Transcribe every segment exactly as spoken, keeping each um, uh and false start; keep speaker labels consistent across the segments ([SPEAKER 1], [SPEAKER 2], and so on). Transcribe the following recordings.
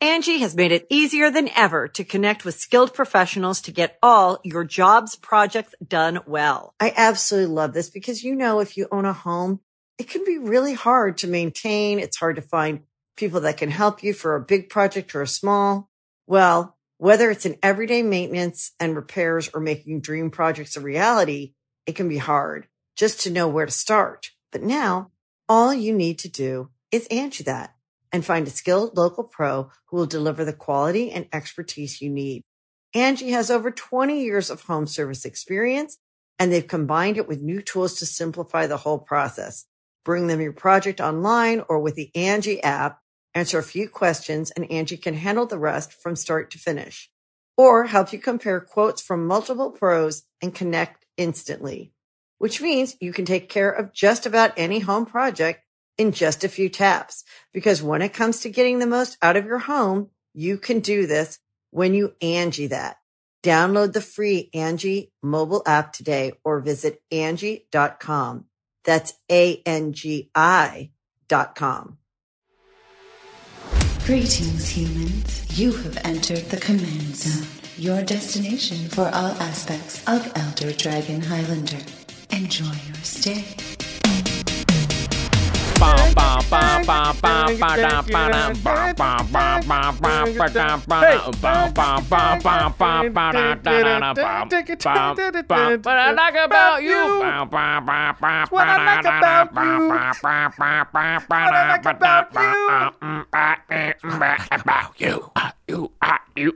[SPEAKER 1] Angie has made it easier than ever to connect with skilled professionals to get all your jobs projects done well. I absolutely love this because, you know, if you own a home, it can be really hard to maintain. It's hard to find people that can help you for a big project or a small. Well, whether it's in everyday maintenance and repairs or making dream projects a reality, it can be hard just to know where to start. But now all you need to do is Angie that and find a skilled local pro who will deliver the quality and expertise you need. Angie has over twenty years of home service experience, and they've combined it with new tools to simplify the whole process. Bring them your project online or with the Angie app, answer a few questions, and Angie can handle the rest from start to finish. Or help you compare quotes from multiple pros and connect instantly, which means you can take care of just about any home project in just a few taps. Because when it comes to getting the most out of your home, you can do this when you Angie that. Download the free Angie mobile app today or visit Angie dot com. That's A N G I dot com.
[SPEAKER 2] Greetings, humans. You have entered the Command Zone, your destination for all aspects of Elder Dragon Highlander. Enjoy your stay.
[SPEAKER 3] What I like about you. What I like about you. What I like about you. You, you,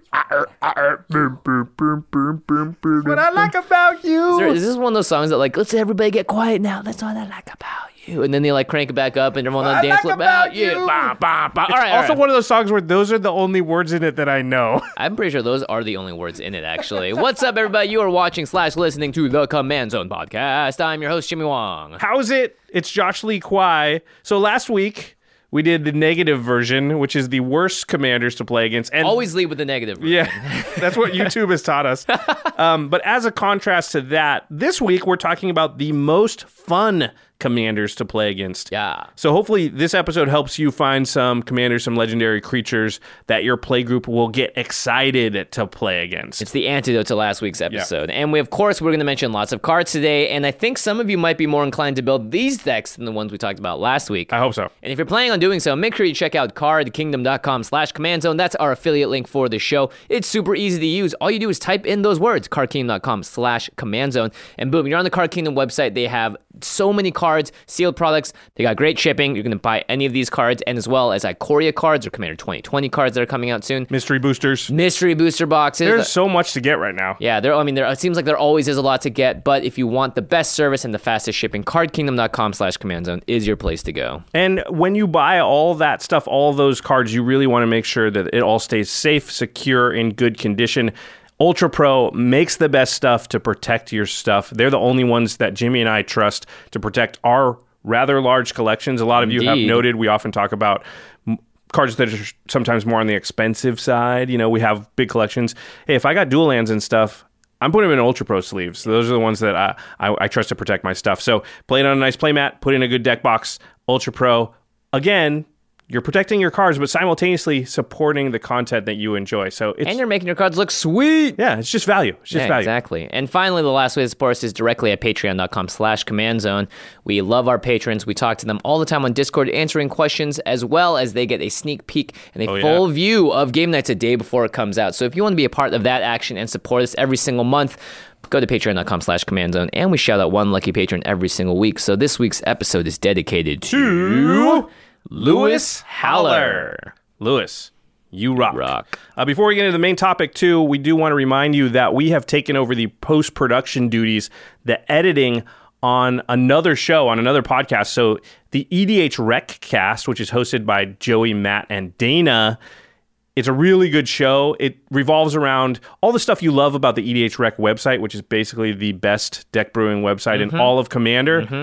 [SPEAKER 3] what I like about you.
[SPEAKER 4] Is, there, is this one of those songs that like, let's everybody get quiet now. That's what I like about you. And then they like crank it back up and everyone on the dance
[SPEAKER 3] like
[SPEAKER 4] about,
[SPEAKER 3] about
[SPEAKER 4] you.
[SPEAKER 3] you.
[SPEAKER 4] Bah, bah, bah.
[SPEAKER 5] It's
[SPEAKER 4] All right,
[SPEAKER 5] also
[SPEAKER 4] all right.
[SPEAKER 5] one of those songs where those are the only words in it that I know.
[SPEAKER 4] I'm pretty sure those are the only words in it, actually. What's up, everybody? You are watching slash listening to the Command Zone podcast. I'm your host, Jimmy Wong.
[SPEAKER 5] How's it? It's Josh Lee Kwai. So last week, we did the negative version, which is the worst commanders to play against. And
[SPEAKER 4] always lead with the negative version.
[SPEAKER 5] Yeah, that's what YouTube has taught us. Um, but as a contrast to that, this week we're talking about the most fun commanders to play against.
[SPEAKER 4] Yeah.
[SPEAKER 5] So hopefully this episode helps you find some commanders, some legendary creatures that your play group will get excited to play against.
[SPEAKER 4] It's the antidote to last week's episode. Yeah. And we, of course, we're going to mention lots of cards today. And I think some of you might be more inclined to build these decks than the ones we talked about last week.
[SPEAKER 5] I hope so.
[SPEAKER 4] And if you're planning on doing so, make sure you check out cardkingdom.com slash command zone. That's our affiliate link for the show. It's super easy to use. All you do is type in those words, cardkingdom.com slash command zone. And boom, you're on the Card Kingdom website. They have so many cards, sealed products. They got great shipping. You're going to buy any of these cards, and as well as Ikoria cards or Commander twenty twenty cards that are coming out soon.
[SPEAKER 5] Mystery boosters.
[SPEAKER 4] Mystery booster boxes.
[SPEAKER 5] There's so much to get right now.
[SPEAKER 4] Yeah, there. I mean, there. It seems like there always is a lot to get, but if you want the best service and the fastest shipping, cardkingdom.com slash command zone is your place to go.
[SPEAKER 5] And when you buy all that stuff, all those cards, you really want to make sure that it all stays safe, secure, in good condition. Ultra Pro makes the best stuff to protect your stuff. They're the only ones that Jimmy and I trust to protect our rather large collections. A lot of
[SPEAKER 4] Indeed.
[SPEAKER 5] you have noted, we often talk about m- cards that are sometimes more on the expensive side. You know, we have big collections. Hey, if I got dual lands and stuff, I'm putting them in Ultra Pro sleeves. So those are the ones that I, I, I trust to protect my stuff. So play it on a nice playmat, put in a good deck box. Ultra Pro, again, you're protecting your cards, but simultaneously supporting the content that you enjoy. So it's,
[SPEAKER 4] and you're making your cards look sweet.
[SPEAKER 5] Yeah, it's just value. It's just
[SPEAKER 4] yeah,
[SPEAKER 5] value.
[SPEAKER 4] Exactly. And finally, the last way to support us is directly at patreon.com slash command zone. We love our patrons. We talk to them all the time on Discord, answering questions, as well as they get a sneak peek and a
[SPEAKER 5] oh,
[SPEAKER 4] full
[SPEAKER 5] yeah.
[SPEAKER 4] view of game nights a day before it comes out. So if you want to be a part of that action and support us every single month, go to patreon.com slash command zone, and we shout out one lucky patron every single week. So this week's episode is dedicated to... to Lewis Haller.
[SPEAKER 5] Lewis, you rock.
[SPEAKER 4] rock.
[SPEAKER 5] Uh, before we get into the main topic, too, we do want to remind you that we have taken over the post-production duties, the editing on another show, on another podcast. So the E D H Rec Cast, which is hosted by Joey, Matt, and Dana, it's a really good show. It revolves around all the stuff you love about the E D H Rec website, which is basically the best deck brewing website
[SPEAKER 4] mm-hmm.
[SPEAKER 5] in all of Commander.
[SPEAKER 4] Mm-hmm.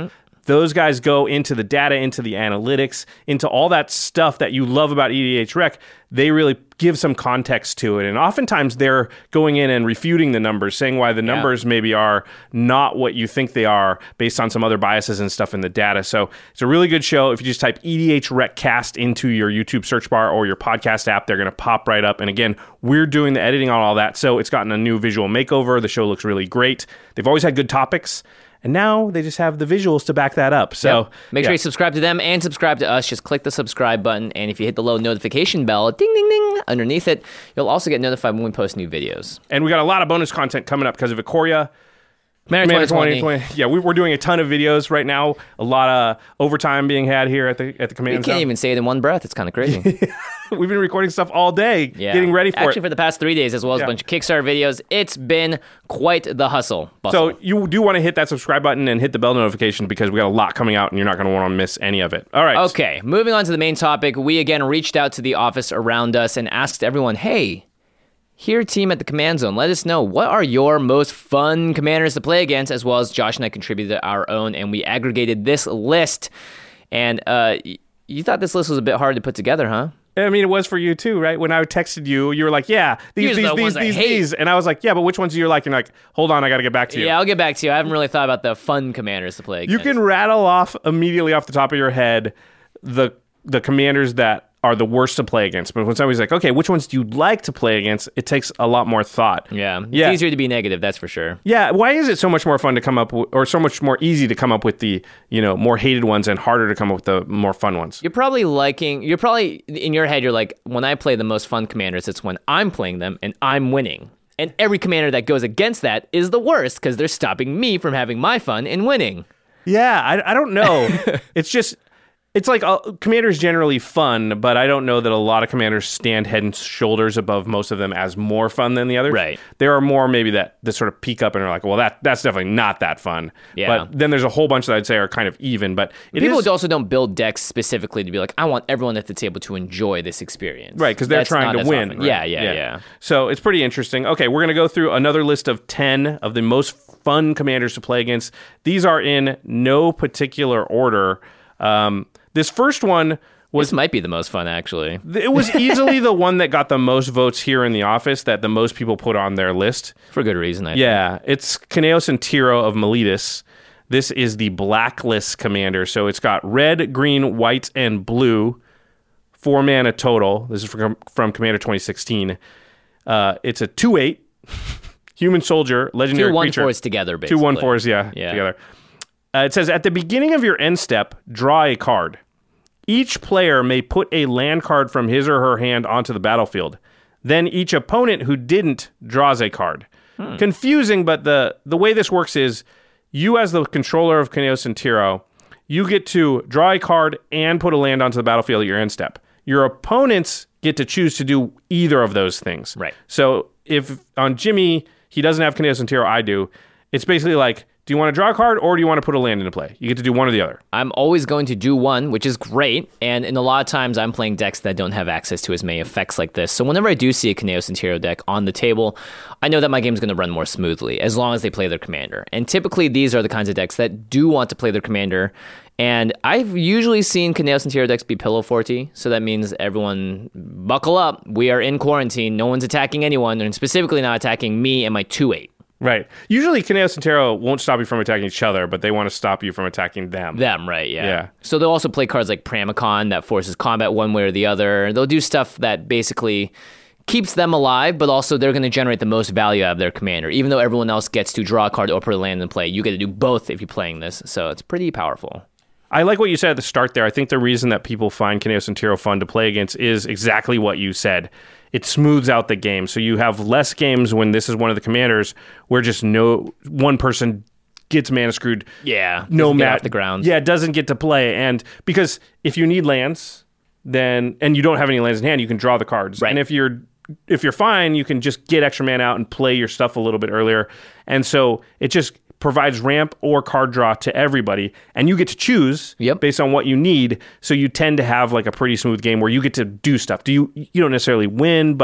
[SPEAKER 5] Those guys go into the data, into the analytics, into all that stuff that you love about E D H Rec. They really give some context to it. And oftentimes they're going in and refuting the numbers, saying why the numbers yeah. maybe are not what you think they are based on some other biases and stuff in the data. So it's a really good show. If you just type E D H Rec Cast into your YouTube search bar or your podcast app, they're going to pop right up. And again, we're doing the editing on all that. So it's gotten a new visual makeover. The show looks really great. They've always had good topics. And now they just have the visuals to back that up. So
[SPEAKER 4] yep. Make
[SPEAKER 5] yeah.
[SPEAKER 4] sure you subscribe to them and subscribe to us. Just click the subscribe button. And if you hit the little notification bell, ding, ding, ding, underneath it, you'll also get notified when we post new videos.
[SPEAKER 5] And we got a lot of bonus content coming up because of Ikoria.
[SPEAKER 4] Commander twenty twenty.
[SPEAKER 5] Yeah, we, we're doing a ton of videos right now. A lot of overtime being had here at the at the command
[SPEAKER 4] zone. You can't
[SPEAKER 5] zone.
[SPEAKER 4] even say it in one breath. It's kind of crazy.
[SPEAKER 5] We've been recording stuff all day,
[SPEAKER 4] yeah.
[SPEAKER 5] getting ready for
[SPEAKER 4] Actually,
[SPEAKER 5] it.
[SPEAKER 4] Actually, for the past three days, as well as yeah. a bunch of Kickstarter videos. It's been quite the hustle. Bustle.
[SPEAKER 5] So you do want to hit that subscribe button and hit the bell notification because we got a lot coming out and you're not going to want to miss any of it. All right.
[SPEAKER 4] Okay, moving on to the main topic. We again reached out to the office around us and asked everyone, hey, here, team at the Command Zone, let us know what are your most fun commanders to play against, as well as Josh and I contributed our own, and we aggregated this list. And uh, you thought this list was a bit hard to put together, huh?
[SPEAKER 5] I mean, it was for you too, right? When I texted you, you were like, yeah, these, these,
[SPEAKER 4] the
[SPEAKER 5] these, these, these. And I was like, yeah, but which ones do you like? And you're like, hold on, I got to get back to you.
[SPEAKER 4] Yeah, I'll get back to you. I haven't really thought about the fun commanders to play against.
[SPEAKER 5] You can rattle off immediately off the top of your head the the commanders that are the worst to play against. But when somebody's like, okay, which ones do you like to play against? It takes a lot more thought.
[SPEAKER 4] Yeah. It's
[SPEAKER 5] yeah.
[SPEAKER 4] easier to be negative, that's for sure.
[SPEAKER 5] Yeah. Why is it so much more fun to come up with, or so much more easy to come up with the, you know, more hated ones and harder to come up with the more fun ones?
[SPEAKER 4] You're probably liking, you're probably, in your head, you're like, when I play the most fun commanders, it's when I'm playing them and I'm winning. And every commander that goes against that is the worst because they're stopping me from having my fun and winning.
[SPEAKER 5] Yeah. I, I don't know. It's just... It's like uh, Commander's generally fun, but I don't know that a lot of Commanders stand head and shoulders above most of them as more fun than the others.
[SPEAKER 4] Right.
[SPEAKER 5] There are more maybe that, that sort of peak up and are like, well, that that's definitely not that fun.
[SPEAKER 4] Yeah.
[SPEAKER 5] But then there's a whole bunch that I'd say are kind of even. But it
[SPEAKER 4] people
[SPEAKER 5] is,
[SPEAKER 4] also don't build decks specifically to be like, I want everyone at the table to enjoy this experience.
[SPEAKER 5] Right, because they're
[SPEAKER 4] That's
[SPEAKER 5] trying to win. Right?
[SPEAKER 4] Yeah, yeah, yeah, yeah.
[SPEAKER 5] So it's pretty interesting. Okay, we're going to go through another list of ten of the most fun Commanders to play against. These are in no particular order. Um... This first one was...
[SPEAKER 4] This might be the most fun, actually.
[SPEAKER 5] It was easily the one that got the most votes here in the office, that the most people put on their list.
[SPEAKER 4] For good reason, I
[SPEAKER 5] yeah,
[SPEAKER 4] think.
[SPEAKER 5] It's Kaneos and Tiro of Miletus. This is the Blacklist commander. So it's got red, green, white, and blue. Four mana total. This is from, from Commander twenty sixteen. Uh, it's a two eight human soldier, legendary
[SPEAKER 4] Two one
[SPEAKER 5] creature.
[SPEAKER 4] fours together, basically.
[SPEAKER 5] Two one fours, yeah,
[SPEAKER 4] yeah.
[SPEAKER 5] together. Uh, it says, at the beginning of your end step, draw a card. Each player may put a land card from his or her hand onto the battlefield. Then each opponent who didn't draws a card. Hmm. Confusing, but the, the way this works is you as the controller of Kaneos and Tiro, you get to draw a card and put a land onto the battlefield at your end step. Your opponents get to choose to do either of those things.
[SPEAKER 4] Right.
[SPEAKER 5] So if on Jimmy, he doesn't have Kaneos and Tiro, I do, it's basically like, do you want to draw a card or do you want to put a land into play? You get to do one or the other.
[SPEAKER 4] I'm always going to do one, which is great. And in a lot of times, I'm playing decks that don't have access to as many effects like this. So whenever I do see a Kaneos and Tiro deck on the table, I know that my game's going to run more smoothly as long as they play their commander. And typically, these are the kinds of decks that do want to play their commander. And I've usually seen Kaneos and Tiro decks be Pillow Forty. So that means everyone buckle up. We are in quarantine. No one's attacking anyone, and specifically not attacking me and my two eight.
[SPEAKER 5] Right. Usually, Kaneos and Tiro won't stop you from attacking each other, but they want to stop you from attacking them.
[SPEAKER 4] Them, right, yeah.
[SPEAKER 5] Yeah.
[SPEAKER 4] So they'll also play cards like Pramicon that forces combat one way or the other. They'll do stuff that basically keeps them alive, but also they're going to generate the most value out of their commander. Even though everyone else gets to draw a card or put a land in play, you get to do both if you're playing this. So it's pretty powerful.
[SPEAKER 5] I like what you said at the start there. I think the reason that people find Kaneos and Tiro fun to play against is exactly what you said. It smooths out the game. So you have less games when this is one of the commanders where just no one person gets mana screwed.
[SPEAKER 4] Yeah.
[SPEAKER 5] No
[SPEAKER 4] mat
[SPEAKER 5] mat
[SPEAKER 4] the ground.
[SPEAKER 5] Yeah, doesn't get to play. And because if you need lands, then and you don't have any lands in hand, you can draw the cards.
[SPEAKER 4] Right.
[SPEAKER 5] And if you're if you're fine, you can just get extra mana out and play your stuff a little bit earlier. And so it just provides ramp or card draw to everybody, and you get to choose
[SPEAKER 4] yep.
[SPEAKER 5] based on what you need. So you tend to have like a pretty smooth game where you get to do stuff. Do you you don't necessarily win, but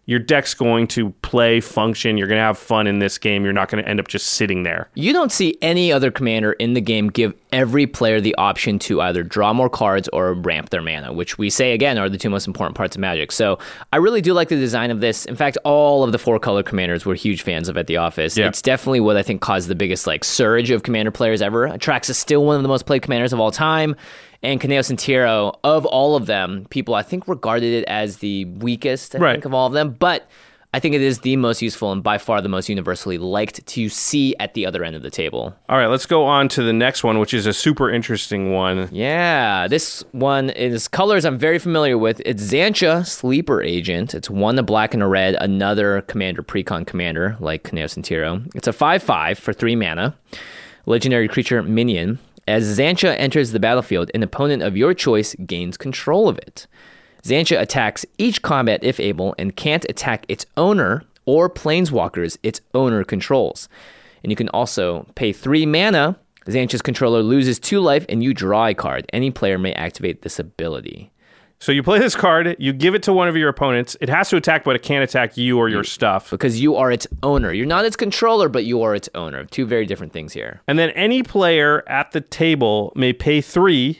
[SPEAKER 5] your deck's going to play, function. You're going to have fun in this game. You're not going to end up just sitting there.
[SPEAKER 4] You don't see any other commander in the game give every player the option to either draw more cards or ramp their mana, which we say, again, are the two most important parts of Magic. So I really do like the design of this. In fact, all of the four-color commanders we're huge fans of at the office.
[SPEAKER 5] Yeah.
[SPEAKER 4] It's definitely what I think caused the biggest like surge of commander players ever. Atraxa is still one of the most played commanders of all time. And Kaneos and Tiro, of all of them, people I think regarded it as the weakest, I
[SPEAKER 5] right.
[SPEAKER 4] think, of all of them. But I think it is the most useful and by far the most universally liked to see at the other end of the table.
[SPEAKER 5] All right, let's go on to the next one, which is a super interesting one.
[SPEAKER 4] Yeah, this one is colors I'm very familiar with. It's Xantcha, Sleeper Agent. It's one, a black and a red, another commander, precon commander, like Kaneos and Tiro. It's a five five for three mana. Legendary creature minion. As Xantcha enters the battlefield, an opponent of your choice gains control of it. Xantcha attacks each combat if able and can't attack its owner or planeswalkers its owner controls. And you can also pay three mana. Xantcha's controller loses two life and you draw a card. Any player may activate this ability.
[SPEAKER 5] So you play this card, you give it to one of your opponents. It has to attack, but it can't attack you or your stuff.
[SPEAKER 4] Because you are its owner. You're not its controller, but you are its owner. Two very different things here.
[SPEAKER 5] And then any player at the table may pay three.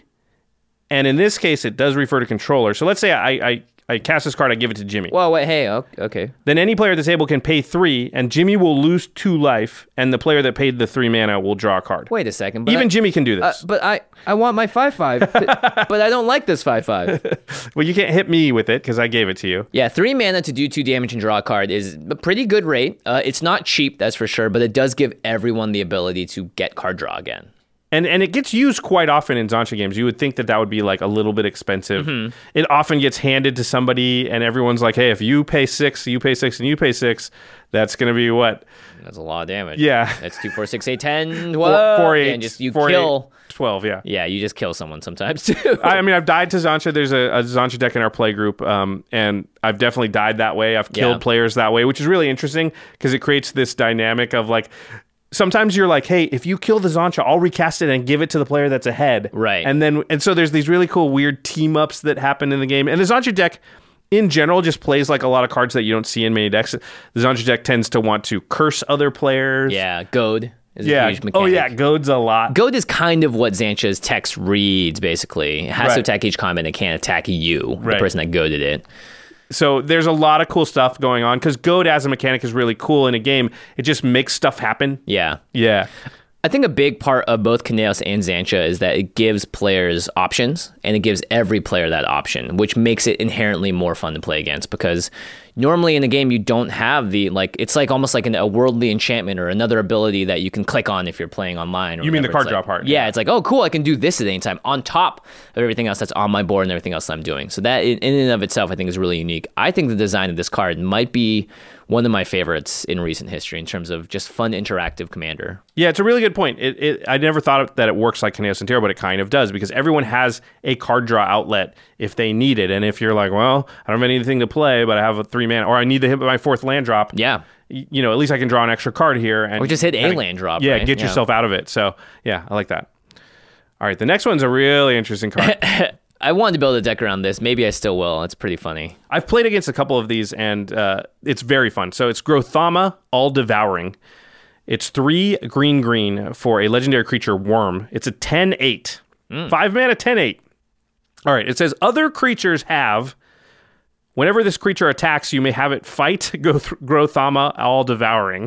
[SPEAKER 5] And in this case, it does refer to controller. So let's say I, I, I cast this card, I give it to Jimmy.
[SPEAKER 4] Well, wait, hey, okay.
[SPEAKER 5] Then any player at the table can pay three, and Jimmy will lose two life, and the player that paid the three mana will draw a card.
[SPEAKER 4] Wait a second. But
[SPEAKER 5] Even
[SPEAKER 4] I,
[SPEAKER 5] Jimmy can do this.
[SPEAKER 4] Uh, but I, I want my five five, but, but I don't like this five five.
[SPEAKER 5] Well, you can't hit me with it, because I gave it to you.
[SPEAKER 4] Yeah, three mana to do two damage and draw a card is a pretty good rate. Uh, it's not cheap, that's for sure, but it does give everyone the ability to get card draw again.
[SPEAKER 5] And and it gets used quite often in Xantcha games. You would think that that would be like a little bit expensive. Mm-hmm. It often gets handed to somebody, and everyone's like, hey, if you pay six, you pay six, and you pay six, that's going to be what?
[SPEAKER 4] That's a lot of damage.
[SPEAKER 5] Yeah.
[SPEAKER 4] That's two, four, six, eight, ten,
[SPEAKER 5] Four,
[SPEAKER 4] twelve.
[SPEAKER 5] four, eight,
[SPEAKER 4] and just you
[SPEAKER 5] four,
[SPEAKER 4] kill.
[SPEAKER 5] Eight, twelve, yeah.
[SPEAKER 4] Yeah, you just kill someone sometimes, too.
[SPEAKER 5] I, I mean, I've died to Xantcha. There's a, a Xantcha deck in our play group, um, and I've definitely died that way. I've killed
[SPEAKER 4] yeah.
[SPEAKER 5] players that way, which is really interesting, because it creates this dynamic of like, sometimes you're like, hey, if you kill the Xantcha, I'll recast it and give it to the player that's ahead.
[SPEAKER 4] Right.
[SPEAKER 5] And then, and so there's these really cool, weird team ups that happen in the game. And the Xantcha deck, in general, just plays like a lot of cards that you don't see in many decks. The Xantcha deck tends to want to curse other players.
[SPEAKER 4] Yeah, Goad is
[SPEAKER 5] yeah.
[SPEAKER 4] a huge mechanic.
[SPEAKER 5] Oh, yeah, Goad's a lot.
[SPEAKER 4] Goad is kind of what Xantcha's text reads, basically. It has
[SPEAKER 5] right.
[SPEAKER 4] to attack each combat and it can't attack you,
[SPEAKER 5] right.
[SPEAKER 4] the person that goaded it.
[SPEAKER 5] So there's a lot of cool stuff going on, because Goad as a mechanic is really cool in a game. It just makes stuff happen.
[SPEAKER 4] Yeah.
[SPEAKER 5] Yeah.
[SPEAKER 4] I think a big part of both Kaneos and Xantcha is that it gives players options, and it gives every player that option, which makes it inherently more fun to play against, because normally in a game you don't have the, like, it's like almost like an, a worldly enchantment or another ability that you can click on if you're playing online. Or
[SPEAKER 5] you mean the
[SPEAKER 4] whatever.
[SPEAKER 5] card
[SPEAKER 4] It's
[SPEAKER 5] draw
[SPEAKER 4] like,
[SPEAKER 5] part?
[SPEAKER 4] Yeah, it's like, oh, cool, I can do this at any time on top of everything else that's on my board and everything else I'm doing. So that in and of itself, I think is really unique. I think the design of this card might be one of my favorites in recent history in terms of just fun interactive commander.
[SPEAKER 5] Yeah, it's a really good point. It, it, I never thought that it works like Kaneos and Tiro, but it kind of does, because everyone has a card draw outlet if they need it. And if you're like, well, I don't have anything to play, but I have a three mana, or I need to hit my fourth land drop.
[SPEAKER 4] Yeah.
[SPEAKER 5] You know, at least I can draw an extra card here. And
[SPEAKER 4] Or just hit a
[SPEAKER 5] kinda,
[SPEAKER 4] land drop.
[SPEAKER 5] Yeah,
[SPEAKER 4] right?
[SPEAKER 5] get
[SPEAKER 4] yeah.
[SPEAKER 5] yourself out of it. So, yeah, I like that. All right, the next one's a really interesting card.
[SPEAKER 4] I wanted to build a deck around this. Maybe I still will. It's pretty funny.
[SPEAKER 5] I've played against a couple of these, and uh, it's very fun. So it's Grothama, All Devouring. It's three green green for a legendary creature, Worm. It's a ten eight. Mm. Five mana, ten eight. All right, it says other creatures have, whenever this creature attacks, you may have it fight Grothama, All Devouring.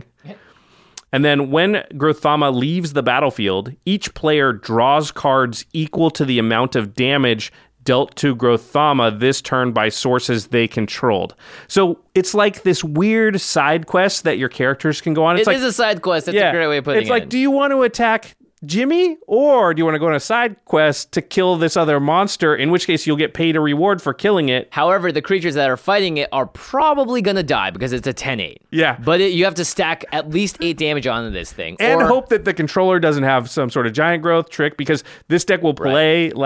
[SPEAKER 5] And then when Grothama leaves the battlefield, each player draws cards equal to the amount of damage dealt to Grothama this turn by sources they controlled. So it's like this weird side quest that your characters can go on. It's
[SPEAKER 4] it
[SPEAKER 5] like,
[SPEAKER 4] is a side quest. That's
[SPEAKER 5] yeah,
[SPEAKER 4] a great way of putting
[SPEAKER 5] it's
[SPEAKER 4] it.
[SPEAKER 5] It's like, do you want to attack Jimmy, or do you want to go on a side quest to kill this other monster, in which case you'll get paid a reward for killing it?
[SPEAKER 4] However, the creatures that are fighting it are probably going to die because it's a ten eight.
[SPEAKER 5] Yeah.
[SPEAKER 4] But it, you have to stack at least eight damage onto this thing.
[SPEAKER 5] And
[SPEAKER 4] or,
[SPEAKER 5] hope that the controller doesn't have some sort of giant growth trick, because this deck will play right. like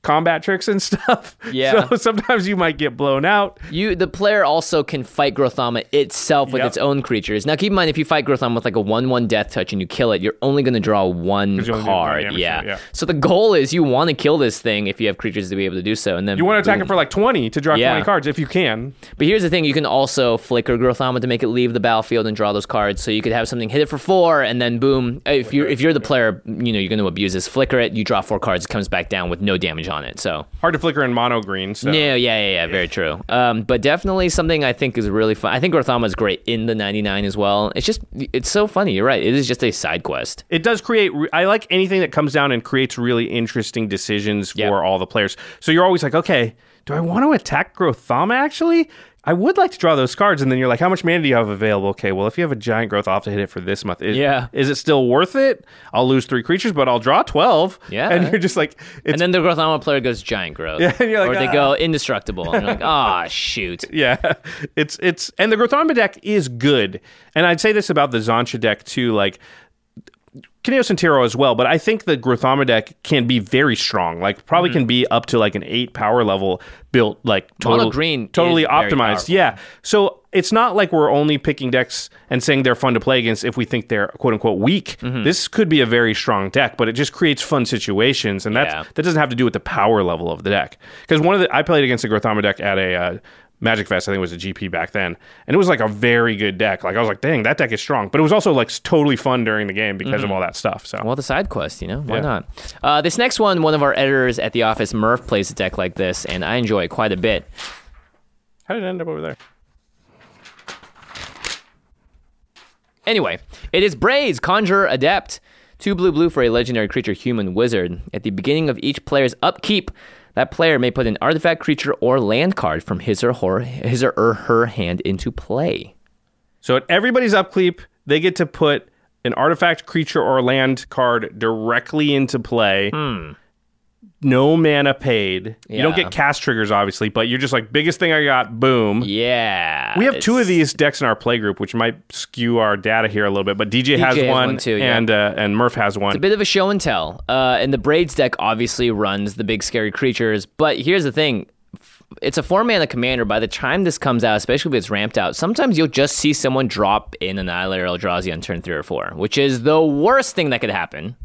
[SPEAKER 5] combat tricks and stuff.
[SPEAKER 4] Yeah.
[SPEAKER 5] So sometimes you might get blown out.
[SPEAKER 4] You, the player also can fight Grothama itself with
[SPEAKER 5] Yep.
[SPEAKER 4] its own creatures. Now, keep in mind, if you fight Grothama with like a one one death touch and you kill it, you're only going to draw one
[SPEAKER 5] 'Cause you only do one
[SPEAKER 4] card.
[SPEAKER 5] damage,
[SPEAKER 4] Yeah.
[SPEAKER 5] yeah.
[SPEAKER 4] So the goal is you want to kill this thing if you have creatures to be able to do so. And then
[SPEAKER 5] You want to attack it for like twenty to draw
[SPEAKER 4] Yeah.
[SPEAKER 5] twenty cards if you can.
[SPEAKER 4] But here's the thing: you can also flicker Grothama to make it leave the battlefield and draw those cards. So you could have something hit it for four, and then boom. If you're if you're the player, you know you're going to abuse this. Flicker it, you draw four cards, it comes back down with no damage on it. So
[SPEAKER 5] Hard to flicker in mono green. So.
[SPEAKER 4] yeah, yeah, yeah, yeah, very true. Um, but definitely something I think is really fun. I think Grothama is great in the ninety-nine as well. It's just it's so funny. You're right. It is just a side quest.
[SPEAKER 5] It does create. Re- I like anything that comes down and creates really interesting decisions for
[SPEAKER 4] Yep.
[SPEAKER 5] all the players. So you're always like, okay, do I want to attack Grothama actually? I would like to draw those cards, and then you're like, how much mana do you have available? Okay, well, if you have a giant growth, I'll have to hit it for this month. Is,
[SPEAKER 4] Yeah.
[SPEAKER 5] Is it still worth it? I'll lose three creatures, but I'll draw twelve.
[SPEAKER 4] Yeah.
[SPEAKER 5] And you're just like, it's,
[SPEAKER 4] And then the Grothama player goes giant growth.
[SPEAKER 5] Yeah, and you're like,
[SPEAKER 4] or they
[SPEAKER 5] "Ah."
[SPEAKER 4] go indestructible. And you're like, ah, shoot.
[SPEAKER 5] yeah, it's it's and the Grothama deck is good, and I'd say this about the Zancha deck too, like. Kineos and Tiro as well, but I think the Grothama deck can be very strong. Like, probably
[SPEAKER 4] Mm-hmm.
[SPEAKER 5] can be up to like an eight power level built, like
[SPEAKER 4] Mono
[SPEAKER 5] total,
[SPEAKER 4] green
[SPEAKER 5] totally
[SPEAKER 4] is very
[SPEAKER 5] optimized.
[SPEAKER 4] powerful.
[SPEAKER 5] Yeah, so it's not like we're only picking decks and saying they're fun to play against if we think they're quote unquote weak.
[SPEAKER 4] Mm-hmm.
[SPEAKER 5] This could be a very strong deck, but it just creates fun situations, and that's
[SPEAKER 4] Yeah.
[SPEAKER 5] that doesn't have to do with the power level of the deck. Because one of the I played against the Grothama deck at a. Uh, Magic Fest, I think it was a G P back then, and it was like a very good deck. Like I was like, dang, that deck is strong. But it was also like totally fun during the game because of all that stuff. So
[SPEAKER 4] Well, the side quest, you know, why
[SPEAKER 5] Yeah.
[SPEAKER 4] not? Uh, this next one, one of our editors at the office, Murph, plays a deck like this, and I enjoy it quite a bit.
[SPEAKER 5] how did it end up over there?
[SPEAKER 4] Anyway, it is Braids, Conjurer Adept. Two blue blue for a legendary creature, human wizard. At the beginning of each player's upkeep, that player may put an artifact, creature, or land card from his or her, his or her hand into play.
[SPEAKER 5] So at everybody's upkeep, they get to put an artifact, creature, or land card directly into play. No mana paid. You don't
[SPEAKER 4] Yeah.
[SPEAKER 5] get cast triggers, obviously, but you're just like, biggest thing I got, boom.
[SPEAKER 4] Yeah.
[SPEAKER 5] We have two of
[SPEAKER 4] it's-
[SPEAKER 5] these decks in our play group, which might skew our data here a little bit, but D J, has,
[SPEAKER 4] has
[SPEAKER 5] one,
[SPEAKER 4] one too, yeah.
[SPEAKER 5] and uh, and Murph has one.
[SPEAKER 4] A bit of a show and tell. Uh, and the Braids deck obviously runs the big scary creatures. But here's the thing. It's a four mana commander. By the time this comes out, especially if it's ramped out, sometimes you'll just see someone drop in Annihilator Eldrazi on turn three or four, which is the worst thing that could happen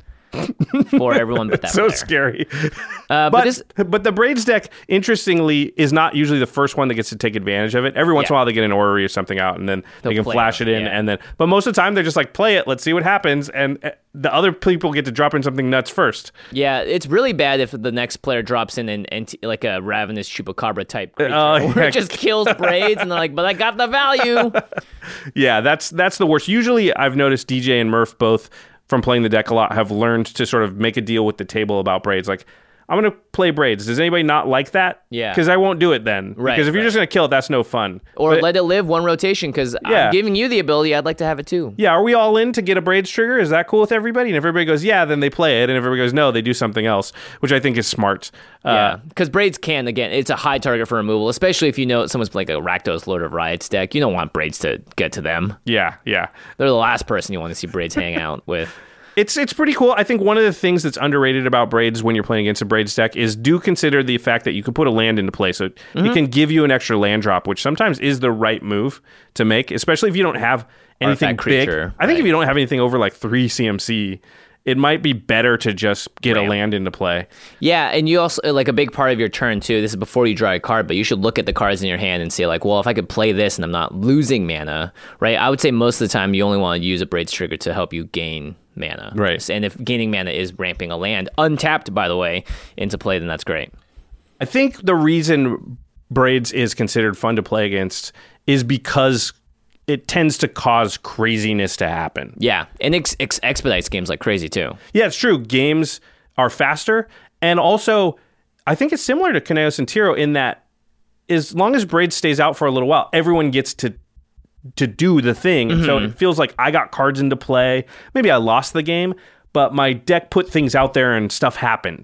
[SPEAKER 4] for everyone but that
[SPEAKER 5] so
[SPEAKER 4] player.
[SPEAKER 5] scary.
[SPEAKER 4] Uh, but,
[SPEAKER 5] But
[SPEAKER 4] this,
[SPEAKER 5] but the Braids deck, interestingly, is not usually the first one that gets to take advantage of it. Every once in a
[SPEAKER 4] Yeah.
[SPEAKER 5] while, they get an orrery or something out, and then
[SPEAKER 4] They'll
[SPEAKER 5] they can
[SPEAKER 4] play
[SPEAKER 5] flash
[SPEAKER 4] it,
[SPEAKER 5] it in,
[SPEAKER 4] yeah.
[SPEAKER 5] and then. But most of the time, they're just like, play it, let's see what happens, and uh, the other people get to drop in something nuts first.
[SPEAKER 4] yeah, it's really bad if the next player drops in an, an like a ravenous chupacabra type creature,
[SPEAKER 5] Oh,
[SPEAKER 4] where
[SPEAKER 5] yeah.
[SPEAKER 4] it just kills Braids, and they're like, "But I got the value."
[SPEAKER 5] Yeah, that's that's the worst. Usually, I've noticed D J and Murph both from playing the deck a lot have learned to sort of make a deal with the table about Braids. Like, I'm going to play Braids. Does anybody not like that?
[SPEAKER 4] Yeah.
[SPEAKER 5] Because I won't do it then.
[SPEAKER 4] Right,
[SPEAKER 5] Because if you're
[SPEAKER 4] right.
[SPEAKER 5] just going to kill it, that's no fun.
[SPEAKER 4] Or
[SPEAKER 5] But-
[SPEAKER 4] let it live one rotation because
[SPEAKER 5] Yeah.
[SPEAKER 4] I'm giving you the ability. I'd like to have it too.
[SPEAKER 5] Yeah, are we all in to get a Braids trigger? Is that cool with everybody? And if everybody goes, yeah, then they play it. And if everybody goes, no, they do something else, which I think is smart. Uh,
[SPEAKER 4] Yeah, because Braids can, again, it's a high target for removal, especially if you know someone's like a Rakdos Lord of Riots deck. You don't want Braids to get to them.
[SPEAKER 5] Yeah, yeah.
[SPEAKER 4] They're the last person you want to see Braids hang out with.
[SPEAKER 5] It's it's pretty cool. I think one of the things that's underrated about Braids when you're playing against a Braids deck is do consider the fact that you can put a land into play. So
[SPEAKER 4] Mm-hmm.
[SPEAKER 5] it can give you an extra land drop, which sometimes is the right move to make, especially if you don't have anything
[SPEAKER 4] Artifact
[SPEAKER 5] big.
[SPEAKER 4] creature,
[SPEAKER 5] I think
[SPEAKER 4] right.
[SPEAKER 5] if you don't have anything over like three C M C, it might be better to just get
[SPEAKER 4] Ramp.
[SPEAKER 5] a land into play.
[SPEAKER 4] Yeah, and you also, like a big part of your turn too, this is before you draw a card, but you should look at the cards in your hand and say like, well, if I could play this and I'm not losing mana, right? I would say most of the time you only want to use a Braids trigger to help you gain mana.
[SPEAKER 5] Right.
[SPEAKER 4] And if gaining mana is ramping a land, untapped by the way, into play, then that's great.
[SPEAKER 5] I think the reason Braids is considered fun to play against is because it tends to cause craziness to happen.
[SPEAKER 4] Yeah, and it ex- ex- expedites games like crazy too.
[SPEAKER 5] Yeah, it's true. Games are faster. And also, I think it's similar to Kineos and Tiro in that as long as Braids stays out for a little while, everyone gets to to do the thing. And so it feels like I got cards into play. Maybe I lost the game, but my deck put things out there and stuff happened.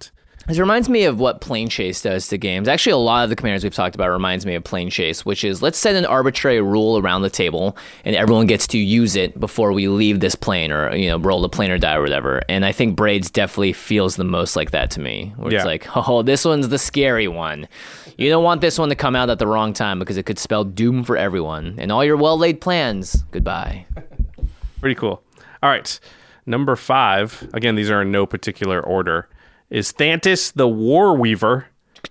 [SPEAKER 4] This reminds me of what Plane Chase does to games. Actually, a lot of the commanders we've talked about reminds me of Plane Chase, which is let's set an arbitrary rule around the table, and everyone gets to use it before we leave this plane, or you know, roll the plane or die or whatever. And I think Braids definitely feels the most like that to me, where
[SPEAKER 5] Yeah.
[SPEAKER 4] it's like, oh, this one's the scary one. You don't want this one to come out at the wrong time because it could spell doom for everyone and all your well-laid plans. Goodbye.
[SPEAKER 5] Pretty cool. All right. Number five, again, these are in no particular order, is Thantis the War Weaver.